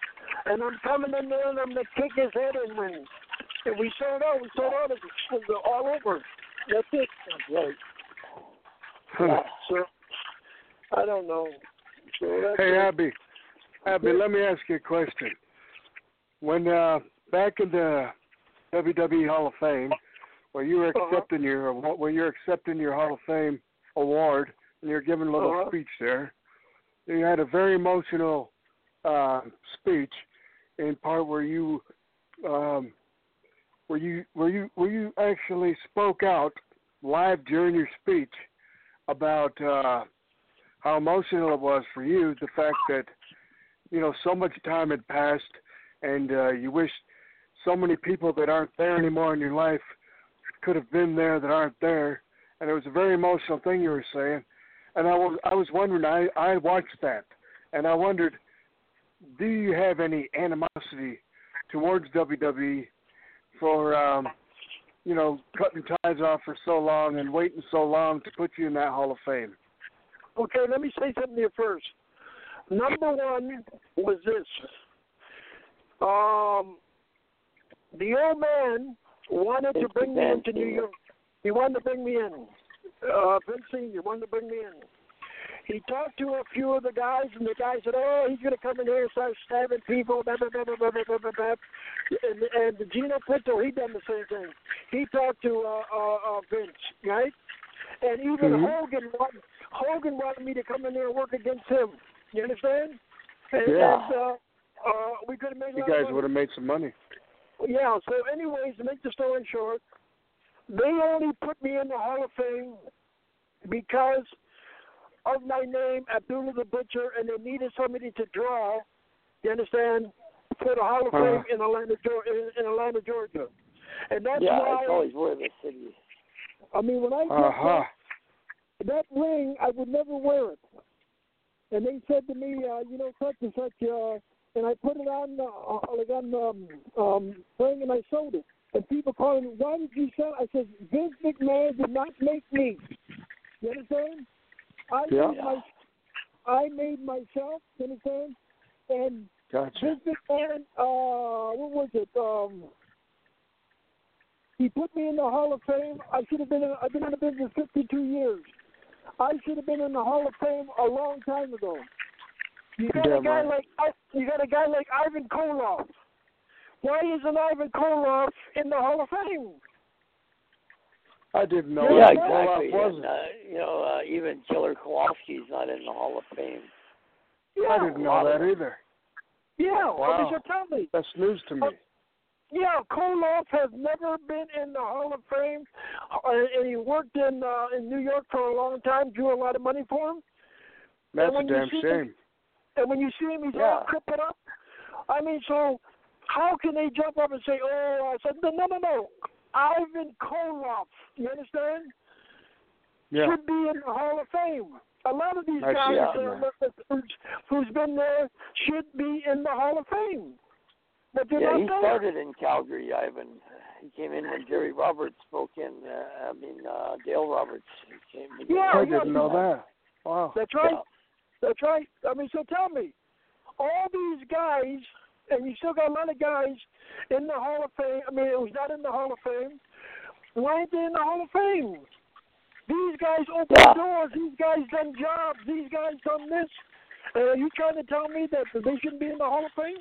Speaker 10: and I'm coming in there and I'm going to kick his head in. When and we sold out, we sold out. It was all over. That's it.
Speaker 4: Right.
Speaker 10: Yeah. So I don't know. So that's
Speaker 7: Hey,
Speaker 10: it.
Speaker 7: Abby. Abby, let me ask you a question. When uh, back in the W W E Hall of Fame, where you were accepting uh-huh. your where you're accepting your Hall of Fame award, and you're giving a little uh-huh. speech there, you had a very emotional uh, speech in part where you um, where you where you where you actually spoke out live during your speech about uh, how emotional it was for you, the fact that you know so much time had passed, and uh, you wish so many people that aren't there anymore in your life could have been there that aren't there, and it was a very emotional thing you were saying. And I was I was wondering, I, I watched that, and I wondered, do you have any animosity towards W W E for, um, you know, cutting ties off for so long and waiting so long to put you in that Hall of Fame?
Speaker 10: Okay, let me say something here first. Number one was this. Um, the old man wanted to bring me into New York. He wanted to bring me in. Uh, Vince Senior wanted to bring me in. He talked to a few of the guys, and the guys said, oh, he's going to come in here and start stabbing people, blah, blah, blah, blah, blah, blah, blah, blah. And, and Gino Pinto, he done the same thing. He talked to uh, uh, uh, Vince, right? And even mm-hmm. Hogan, wanted, Hogan wanted me to come in there and work against him. You understand? And,
Speaker 7: yeah.
Speaker 10: And, uh, uh, we could have made a
Speaker 7: You
Speaker 10: lot
Speaker 7: guys
Speaker 10: of money.
Speaker 7: would have made some money.
Speaker 10: Yeah, so anyways, to make the story short, they only put me in the Hall of Fame because of my name, Abdullah the Butcher, and they needed somebody to draw, you understand, for the Hall of
Speaker 7: uh-huh.
Speaker 10: Fame in Atlanta, Georgia, in Atlanta, Georgia. And that's
Speaker 4: yeah,
Speaker 10: why...
Speaker 4: it's always where the city.
Speaker 10: I mean, when I
Speaker 7: uh-huh.
Speaker 10: that, that ring, I would never wear it. And they said to me, uh, you know, such and such, uh, and I put it on, uh, like on um, um, ring, and I sold it. And people calling me, why did you sell it? I said, Vince McMahon did not make me. You understand? I
Speaker 7: yeah.
Speaker 10: made my, I made myself. You understand? And
Speaker 7: gotcha.
Speaker 10: Vince McMahon, uh, what was it? Um, he put me in the Hall of Fame. I should have been. In, I've been in the business fifty-two years. I should have been in the Hall of Fame a long time ago. You got
Speaker 7: Damn
Speaker 10: a guy
Speaker 7: right.
Speaker 10: like you got a guy like Ivan Koloff. Why isn't Ivan Koloff in the Hall of Fame?
Speaker 7: I didn't know.
Speaker 4: Yeah,
Speaker 7: Koloff
Speaker 4: exactly.
Speaker 7: wasn't.
Speaker 4: And, uh, you know, uh, even Killer Kowalski's not in the Hall of Fame.
Speaker 10: Yeah,
Speaker 7: I didn't know that either.
Speaker 10: Yeah,
Speaker 7: wow.
Speaker 10: well, tell me.
Speaker 7: That's news to me.
Speaker 10: Uh, yeah, Koloff has never been in the Hall of Fame, uh, and he worked in uh, in New York for a long time, drew a lot of money for him.
Speaker 7: That's a damn
Speaker 10: shame.
Speaker 7: him,
Speaker 10: and when you see him, he's
Speaker 4: yeah.
Speaker 10: all crippled up. I mean, so how can they jump up and say, oh, I said, no, no, no, no. Ivan Koloff, you understand?
Speaker 7: Yeah.
Speaker 10: Should be in the Hall of Fame. A lot of these
Speaker 7: I
Speaker 10: guys
Speaker 7: see,
Speaker 10: uh, who's, who's been there should be in the Hall of Fame. But they're
Speaker 4: yeah,
Speaker 10: not
Speaker 4: he
Speaker 10: there.
Speaker 4: started in Calgary, Ivan. He came in when Jerry Roberts spoke in, uh, I mean, uh, Dale Roberts. Came
Speaker 10: yeah,
Speaker 7: I
Speaker 10: yeah,
Speaker 7: didn't know that. Wow.
Speaker 10: That's right.
Speaker 4: Yeah.
Speaker 10: That's right. I mean, so tell me, all these guys, and you still got a lot of guys in the Hall of Fame. I mean, it was not in the Hall of Fame. Why aren't they in the Hall of Fame? These guys open
Speaker 4: yeah.
Speaker 10: doors. These guys done jobs. These guys done this. Uh, are you trying to tell me that they shouldn't be in the Hall of Fame?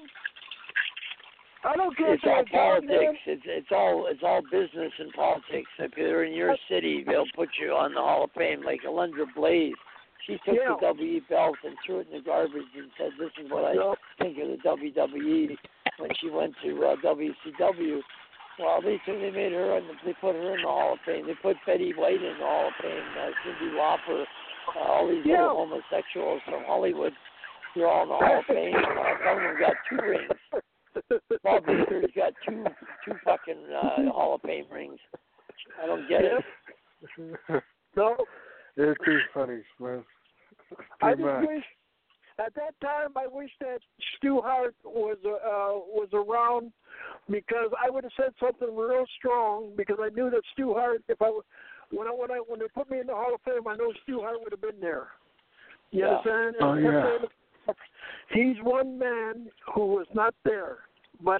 Speaker 10: I don't care.
Speaker 4: It's all politics. It's it's all it's all business and politics. If you're in your city, they'll put you on the Hall of Fame. Like Alundra Blaze, she took
Speaker 10: yeah.
Speaker 4: the W E belt and threw it in the garbage and said, "This is what I
Speaker 10: yeah.
Speaker 4: think of the W W E." When she went to uh, W C W, well, they they made her and they put her in the Hall of Fame. They put Betty White in the Hall of Fame. Uh, Cyndi Lauper, uh, all these
Speaker 10: yeah.
Speaker 4: little homosexuals from Hollywood, they're all in the Hall of Fame. Uh, some of them got two rings. Bob Baker's got two two fucking uh, Hall of Fame rings. I don't get it.
Speaker 10: No.
Speaker 7: It's too funny, man. Too
Speaker 10: I just
Speaker 7: much.
Speaker 10: wish, at that time, I wish that Stu Hart was uh, was around, because I would have said something real strong, because I knew that Stu Hart, if I when I when I when they put me in the Hall of Fame, I know Stu Hart would have been there. You
Speaker 4: yeah.
Speaker 10: understand?
Speaker 7: Oh
Speaker 10: and
Speaker 7: yeah.
Speaker 10: he's one man who was not there, but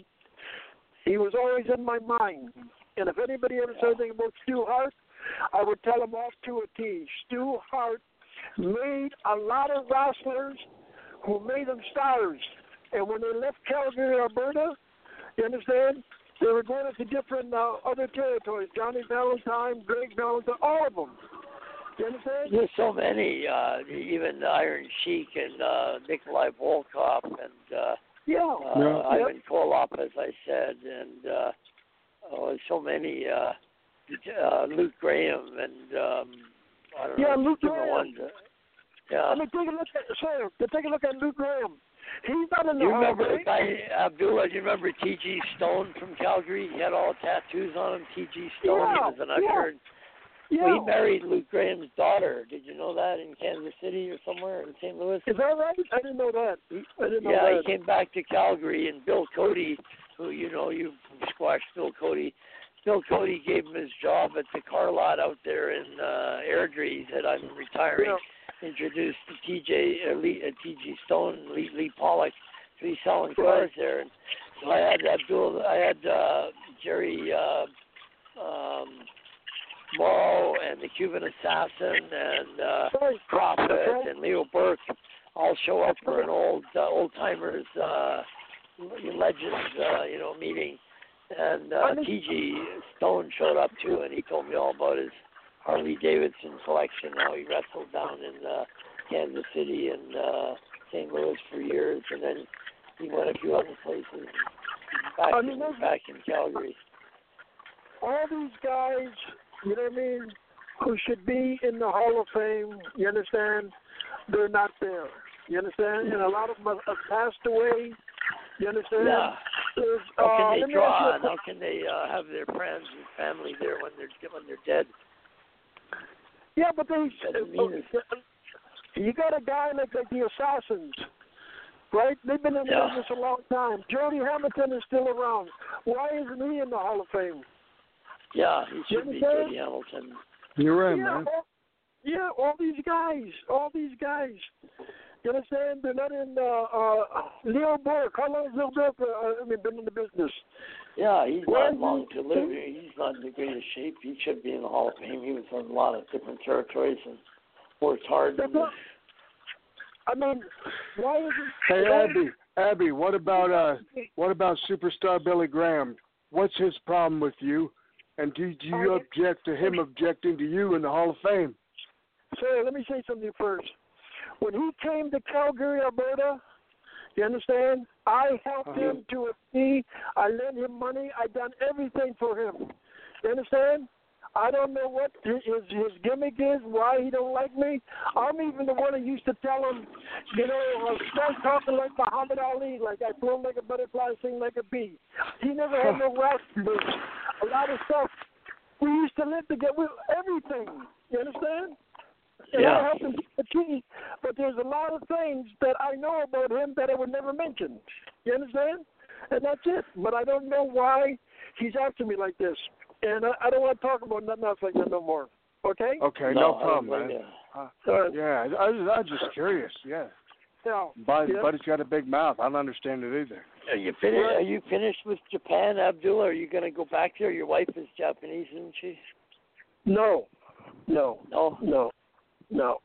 Speaker 10: he was always in my mind. And if anybody ever said anything about Stu Hart, I would tell him off to a T. Stu Hart made a lot of wrestlers who made them stars. And when they left Calgary, Alberta, you understand, they were going to different uh, other territories. Johnny Valentine, Greg Valentine, all of them. You understand?
Speaker 4: There's so many, uh, even Iron Sheik and uh, Nikolai Volkov and uh,
Speaker 10: yeah.
Speaker 4: Uh,
Speaker 10: yeah.
Speaker 4: Ivan Koloff, as I said, and uh, oh, so many, uh, uh, Luke Graham and um, I don't
Speaker 10: yeah,
Speaker 4: know,
Speaker 10: Luke
Speaker 4: different
Speaker 10: Graham.
Speaker 4: ones. Uh, yeah.
Speaker 10: I mean, take a look at, sir, take a look at Luke Graham. He's not in the
Speaker 4: You
Speaker 10: Hall
Speaker 4: remember
Speaker 10: of
Speaker 4: the guy, Abdullah, do you remember T G Stone from Calgary? He had all the tattoos on him, T G Stone.
Speaker 10: Yeah,
Speaker 4: He was an usher.
Speaker 10: yeah.
Speaker 4: Well,
Speaker 10: yeah.
Speaker 4: he married Luke Graham's daughter. Did you know that in Kansas City or somewhere in Saint Louis?
Speaker 10: Is that right? I didn't know that. I didn't know
Speaker 4: yeah,
Speaker 10: that.
Speaker 4: he came back to Calgary, and Bill Cody, who you know, you squashed Bill Cody. Bill Cody gave him his job at the car lot out there in uh, Airdrie. He said, "I'm retiring."
Speaker 10: Yeah.
Speaker 4: Introduced to T J uh, Lee, uh, T G Stone, Lee, Lee Pollock. So he's selling cars there, and so I had Abdul, I had uh, Jerry uh, um, Morrow and the Cuban Assassin and uh, Prophet and Leo Burke all show up for an old uh, old timers uh, legends uh, you know meeting, and uh, T G Stone showed up too, and he told me all about his Harley Davidson collection. How he wrestled down in uh, Kansas City and uh, Saint Louis for years, and then he went a few other places. Back,
Speaker 10: I mean,
Speaker 4: in, back in Calgary.
Speaker 10: All these guys, you know what I mean, who should be in the Hall of Fame, you understand, they're not there. You understand? And a lot of them have have passed away. You understand?
Speaker 4: Yeah.
Speaker 10: There's,
Speaker 4: How
Speaker 10: uh,
Speaker 4: can
Speaker 10: let
Speaker 4: they
Speaker 10: me ask you
Speaker 4: draw
Speaker 10: a
Speaker 4: and how can they uh, have their friends and family there when they're when they're dead?
Speaker 10: Yeah, but they,
Speaker 4: Doesn't mean it's-
Speaker 10: you got a guy like, like the Assassins, right? They've been in the
Speaker 4: Yeah.
Speaker 10: business a long time. Jody Hamilton is still around. Why isn't he in the Hall of Fame?
Speaker 4: Yeah, he should
Speaker 10: You
Speaker 4: be
Speaker 10: understand?
Speaker 4: Jody Hamilton.
Speaker 7: You're right,
Speaker 10: yeah,
Speaker 7: man.
Speaker 10: all, yeah, all these guys, all these guys. You understand? They're not in. Uh, uh, Leo Burke. How long has Leo Burke uh, I mean, been in the business?
Speaker 4: Yeah, he's
Speaker 10: Where
Speaker 4: not long to live. He's not in the greatest shape. He should be in the Hall of Fame. He was in a lot of different territories and worked hard.
Speaker 10: That's not, I mean, why is it?
Speaker 7: Hey,
Speaker 10: why
Speaker 7: Abby, Abby, what about uh, what about superstar Billy Graham? What's his problem with you? And do, do you
Speaker 10: I-
Speaker 7: object to him objecting to you in the Hall of Fame?
Speaker 10: Sir, let me say something first. When he came to Calgary, Alberta, you understand? I helped
Speaker 7: Uh-huh.
Speaker 10: him to a T. I lent him money. I done everything for him. You understand? I don't know what his his gimmick is, why he don't like me. I'm even the one who used to tell him, you know, uh, start talking like Muhammad Ali, like I flow like a butterfly, sing like a bee. He never had no rap moves. A lot of stuff. We used to live together with everything. You understand? And
Speaker 4: Yeah.
Speaker 10: I helped him achieve, but there's a lot of things that I know about him that I would never mention. You understand? And that's it. But I don't know why he's after me like this. And I, I don't want to talk about nothing else like that no more. Okay?
Speaker 7: Okay,
Speaker 4: No,
Speaker 7: no,
Speaker 4: I
Speaker 7: problem,
Speaker 4: don't blame
Speaker 7: man.
Speaker 4: you.
Speaker 7: Uh,
Speaker 10: Uh,
Speaker 7: yeah, I, I was, I was just curious. Yeah,
Speaker 10: yeah.
Speaker 7: Buddy,
Speaker 10: yeah.
Speaker 7: Buddy's got a big mouth. I don't understand it either.
Speaker 4: Are you finished? Are you finished with Japan, Abdullah? Are you going to go back there? Your wife is Japanese, isn't she?
Speaker 10: No. No.
Speaker 4: No.
Speaker 10: No. No.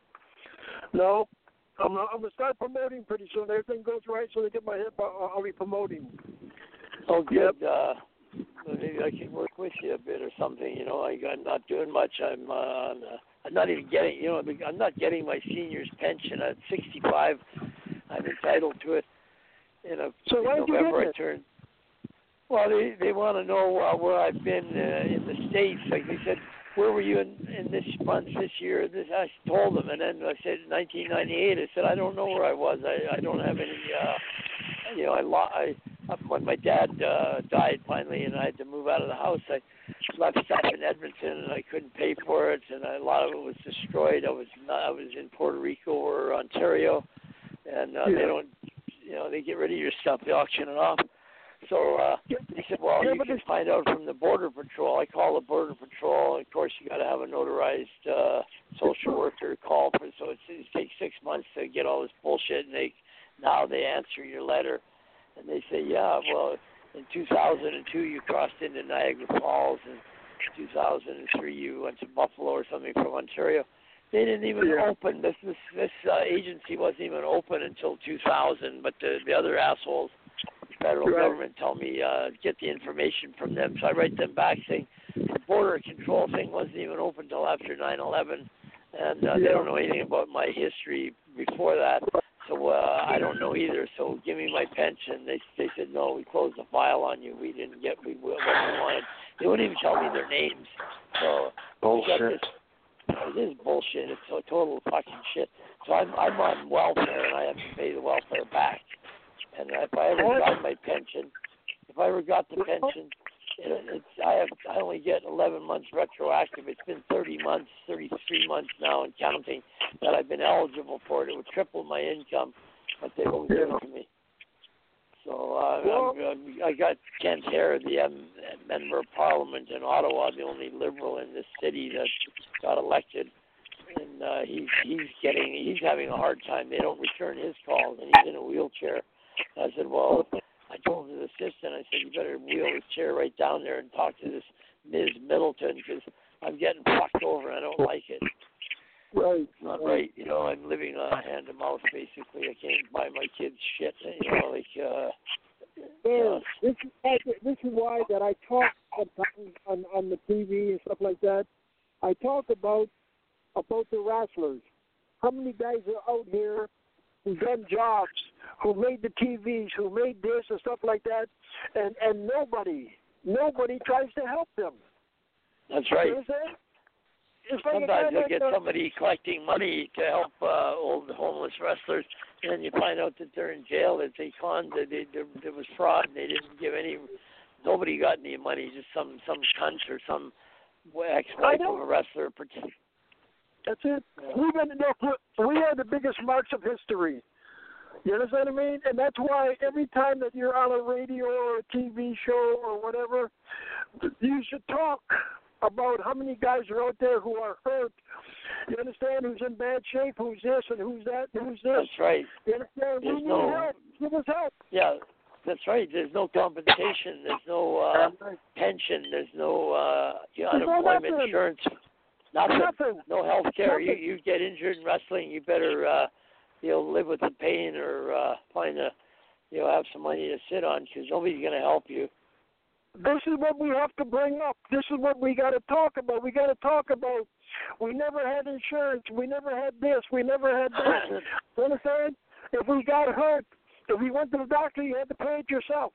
Speaker 10: No. I'm, I'm going to start promoting pretty soon. Everything goes right, so they get my hip. I'll, I'll be promoting.
Speaker 4: Oh, good. Uh, maybe I can work with you a bit or something. You know, I, I'm not doing much. I'm, uh, I'm, uh, I'm not even getting. You know, I'm not getting my senior's pension at sixty-five. I'm entitled to it. In, a,
Speaker 10: So
Speaker 4: in
Speaker 10: why did you
Speaker 4: November,
Speaker 10: get
Speaker 4: I
Speaker 10: it?
Speaker 4: turned. Well, they they want to know uh, where I've been uh, in the States. Like they said, where were you in, in this month, this year? This I told them, and then I said nineteen ninety-eight. I said I don't know where I was. I, I don't have any. Uh, you know, I, lo- I when my dad uh, died finally, and I had to move out of the house. I left stuff in Edmonton, and I couldn't pay for it, and a lot of it was destroyed. I was not, I was in Puerto Rico or Ontario, and uh,
Speaker 10: Yeah.
Speaker 4: they don't. You know, they get rid of your stuff. They auction it off. So uh, they said, well,
Speaker 10: Yeah,
Speaker 4: you
Speaker 10: but
Speaker 4: can
Speaker 10: this-
Speaker 4: find out from the Border Patrol. I call the Border Patrol. Of course, you got to have a notarized uh, social worker call for. So it's, it takes six months to get all this bullshit, and they now they answer your letter, and they say, yeah, well, in two thousand two you crossed into Niagara Falls, and in two thousand three you went to Buffalo or something from Ontario. They didn't even
Speaker 10: Yeah.
Speaker 4: open this. This this uh, agency wasn't even open until two thousand. But the the other assholes, the federal
Speaker 10: Right.
Speaker 4: government, tell me uh, get the information from them. So I write them back saying the border control thing wasn't even open until after nine eleven, and uh, they
Speaker 10: Yeah.
Speaker 4: don't know anything about my history before that. So uh, I don't know either. So give me my pension. They they said no. We closed the file on you. We didn't get we what we wanted. They wouldn't even tell me their names. So we got
Speaker 10: Bullshit.
Speaker 4: this. It is bullshit. It's a total fucking shit. So I'm I'm on welfare and I have to pay the welfare back. And if I ever got my pension, if I ever got the pension, it, it's I have I only get eleven months retroactive. It's been thirty months, thirty-three months now and counting that I've been eligible for it. It would triple my income, but they won't give it to me. So uh,
Speaker 10: Well,
Speaker 4: I'm, I'm, I got Kent Hare, the um, member of Parliament in Ottawa, the only Liberal in this city that got elected, and uh, he's he's getting he's having a hard time. They don't return his calls, and he's in a wheelchair. I said, well, I told his assistant, I said, you better wheel his chair right down there and talk to this Miz Middleton because I'm getting fucked over. And I don't like it.
Speaker 10: right.
Speaker 4: It's not right. You know, I'm living uh, hand to mouth basically. I can't buy my kids shit. You know, like. Uh,
Speaker 10: Yeah,
Speaker 4: uh,
Speaker 10: this is why, this is why that I talk sometimes on on the T V and stuff like that. I talk about about the wrestlers. How many guys are out here who done jobs, who made the T Vs, who made this and stuff like that, and and nobody, nobody tries to help them.
Speaker 4: That's right.
Speaker 10: You know what I'm saying? It's like a
Speaker 4: Sometimes
Speaker 10: guy
Speaker 4: you'll
Speaker 10: like
Speaker 4: get
Speaker 10: that-
Speaker 4: somebody collecting money to help uh, old homeless wrestlers, and then you find out that they're in jail, that they conned, that they, there, there was fraud, and they didn't give any, nobody got any money, just some some cunt or some ex-wife of a wrestler.
Speaker 10: That's it. We've been, look, we are the biggest marks of history. You understand what I mean? And that's why every time that you're on a radio or a T V show or whatever, you should talk about how many guys are out there who are hurt. You understand? Who's in bad shape? Who's this and who's that? And who's this?
Speaker 4: That's right.
Speaker 10: You understand?
Speaker 4: There's
Speaker 10: we need
Speaker 4: no-
Speaker 10: help. Give us help.
Speaker 4: Yeah, that's right. There's no compensation. There's no uh, pension. There's no uh,
Speaker 10: There's no
Speaker 4: unemployment
Speaker 10: nothing.
Speaker 4: insurance. Nothing.
Speaker 10: Nothing.
Speaker 4: No health care. You
Speaker 10: Nothing.
Speaker 4: you get injured in wrestling, you better uh, you know live with the pain or uh, find a you know have some money to sit on because nobody's going to help you.
Speaker 10: This is what we have to bring up. This is what we got to talk about. We got to talk about. We never had insurance. We never had this. We never had this. You understand? If we got hurt, if we went to the doctor, you had to pay it yourself.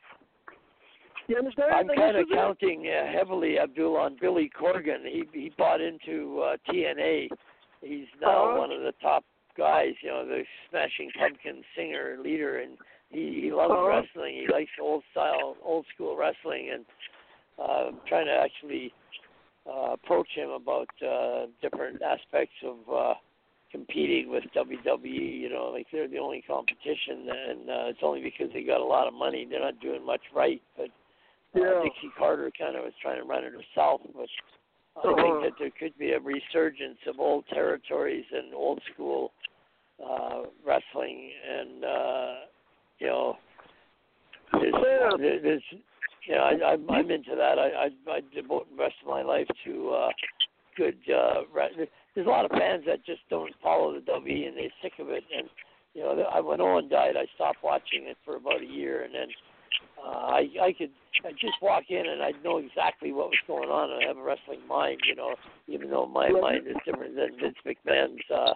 Speaker 10: You understand?
Speaker 4: I'm
Speaker 10: And
Speaker 4: kind
Speaker 10: this
Speaker 4: of
Speaker 10: is it.
Speaker 4: counting uh, heavily, Abdul, on Billy Corgan. He he bought into uh, T N A. He's now
Speaker 10: Uh-huh.
Speaker 4: one of the top guys. You know, the Smashing Pumpkins singer, leader, and he, he loves
Speaker 10: Uh-huh.
Speaker 4: wrestling. He likes old style, old school wrestling, and uh, I'm trying to actually uh, approach him about uh, different aspects of uh, competing with W W E. You know, like they're the only competition, and uh, it's only because they got a lot of money. They're not doing much right, but. Uh,
Speaker 10: Yeah.
Speaker 4: Dixie Carter kind of was trying to run it herself, but I
Speaker 10: Uh-huh.
Speaker 4: think that there could be a resurgence of old territories and old school uh, wrestling, and uh, you know, there's,
Speaker 10: Yeah.
Speaker 4: there- there's, you know, I, I'm, I'm into that. I, I, I devote the rest of my life to uh, good. Uh, re- there's a lot of fans that just don't follow the W W E and they're sick of it, and you know, I, when Owen died, I stopped watching it for about a year, and then. Uh, I I could I just walk in and I'd know exactly what was going on. I have a wrestling mind, you know, even though my mind is different than Vince McMahon's, uh,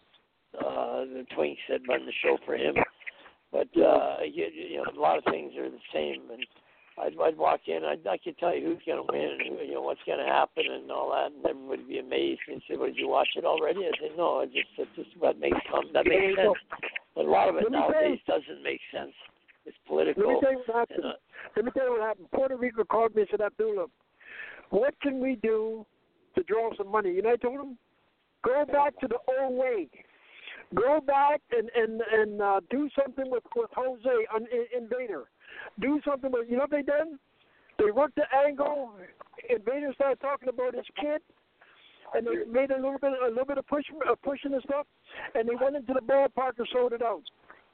Speaker 4: uh, the Twinks that run the show for him. But, uh, you, you know, a lot of things are the same. And I'd, I'd walk in, I'd, I could tell you who's going to win and, who, you know, what's going to happen and all that. And everybody would be amazed and say, well, did you watch it already? I said, no, it's just, it's just what makes, that makes sense. But a lot of it
Speaker 10: Let me tell
Speaker 4: nowadays
Speaker 10: you-
Speaker 4: doesn't make sense. It's
Speaker 10: Let me
Speaker 4: political.
Speaker 10: tell you what happened.
Speaker 4: And, uh,
Speaker 10: Let me tell you what happened. Puerto Rico called me and said, Abdullah, what can we do to draw some money? You know, I told him, go back to the old way. Go back and and and uh, do something with with Jose on in, Invader. Do something with, you know what they done? They worked the angle. Invader started talking about his kid, and they made a little bit a little bit of push uh, pushing and stuff, and they went into the ballpark and sold it out.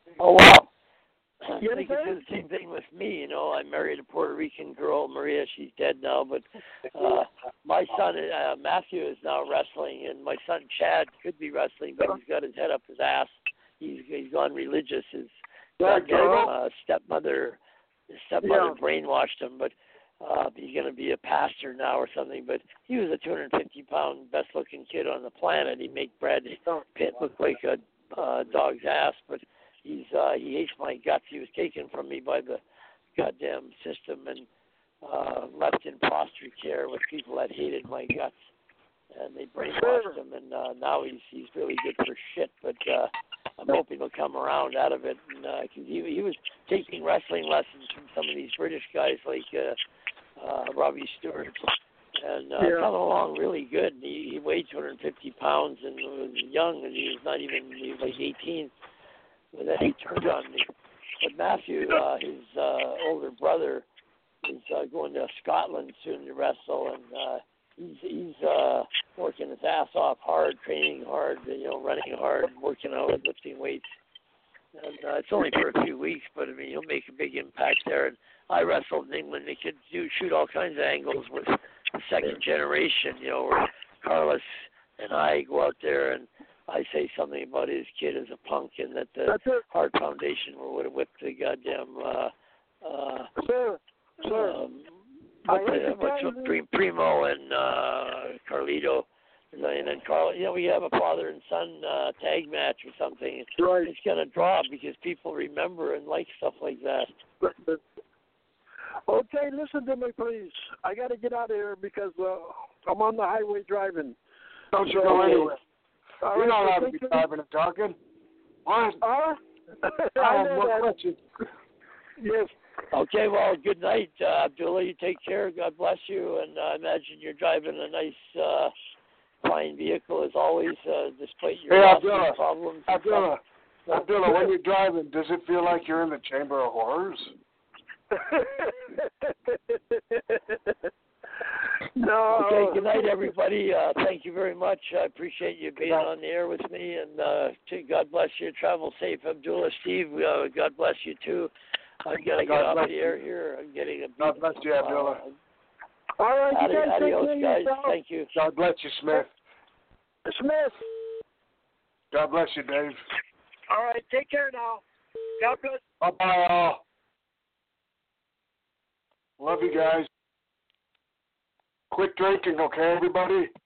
Speaker 4: Oh, wow.
Speaker 10: You
Speaker 4: I think it's the same thing with me. You know, I married a Puerto Rican girl, Maria. She's dead now, but uh, my son uh, Matthew is now wrestling, and my son Chad could be wrestling, but he's got his head up his ass. He's he's gone religious. His goddamn uh, stepmother, his stepmother
Speaker 10: Yeah.
Speaker 4: brainwashed him, but uh, he's going to be a pastor now or something. But he was a two hundred fifty pound, best looking kid on the planet. He made Brad Pitt look like a uh, dog's ass, but. He's uh, he hates my guts. He was taken from me by the goddamn system and uh, left in foster care with people that hated my guts, and they brainwashed him. And uh, now he's he's really good for shit. But uh, I'm hoping he'll come around out of it. And uh, cause he he was taking wrestling lessons from some of these British guys like uh, uh, Robbie Stewart, and uh,
Speaker 10: Yeah.
Speaker 4: coming along really good. He, he weighed two hundred fifty pounds and was young, and he was not even he was like eighteen. And then he turned on me. But Matthew, uh, his uh, older brother, is uh, going to Scotland soon to wrestle, and uh, he's he's uh, working his ass off hard, training hard, you know, running hard, working out, lifting weights. And uh, it's only for a few weeks, but I mean, he'll make a big impact there. And I wrestled in England. They could do shoot all kinds of angles with the second generation, you know, where Carlos and I go out there and I say something about his kid as a punk, and that the Hart Foundation would have whipped the goddamn uh, uh,
Speaker 10: Sir, sir.
Speaker 4: um,
Speaker 10: I
Speaker 4: what's
Speaker 10: hate
Speaker 4: the,
Speaker 10: to
Speaker 4: what's
Speaker 10: tell
Speaker 4: the,
Speaker 10: you-
Speaker 4: Pri- Primo and uh, Carlito, and then Carl. You know, we have a father and son uh, tag match or something.
Speaker 10: Right.
Speaker 4: It's gonna draw because people remember and like stuff like that.
Speaker 10: Okay, listen to me, please. I got to get out of here because uh, I'm on the highway driving.
Speaker 7: Don't you go
Speaker 10: Okay.
Speaker 7: anywhere.
Speaker 10: All
Speaker 7: You're
Speaker 10: right,
Speaker 7: not allowed
Speaker 10: so
Speaker 7: to be
Speaker 10: take
Speaker 7: driving and talking. What?
Speaker 10: Huh?
Speaker 7: I have
Speaker 10: know
Speaker 7: no
Speaker 10: that.
Speaker 7: questions.
Speaker 10: Yes.
Speaker 4: Okay, well, good night, uh, Abdullah. You take care. God bless you. And uh, I imagine you're driving a nice, uh, fine vehicle as always, uh, despite your
Speaker 7: Hey,
Speaker 4: lots
Speaker 7: Abdullah.
Speaker 4: of problems. and
Speaker 7: Abdullah.
Speaker 4: stuff.
Speaker 7: Abdullah, when you're driving, does it feel like you're in the Chamber of Horrors?
Speaker 10: No.
Speaker 4: Okay, good night, everybody. Uh, thank you very much. I appreciate you being on the air with me, and uh, to God bless you. Travel safe, Abdullah. Steve, uh, God bless you, too. I got to get
Speaker 7: God
Speaker 4: off
Speaker 7: bless
Speaker 4: the
Speaker 7: you.
Speaker 4: air here. I'm getting a beat.
Speaker 7: God bless you, Abdullah.
Speaker 4: Uh,
Speaker 10: All right, you
Speaker 4: adi-
Speaker 10: guys take
Speaker 4: adios,
Speaker 10: care of
Speaker 4: guys.
Speaker 10: yourself.
Speaker 4: Thank you.
Speaker 7: God bless you, Smith.
Speaker 10: Smith.
Speaker 7: God bless you, Dave.
Speaker 10: All right, take care now. God bless.
Speaker 7: Bye-bye, all. Love you guys. Quit drinking, okay, everybody?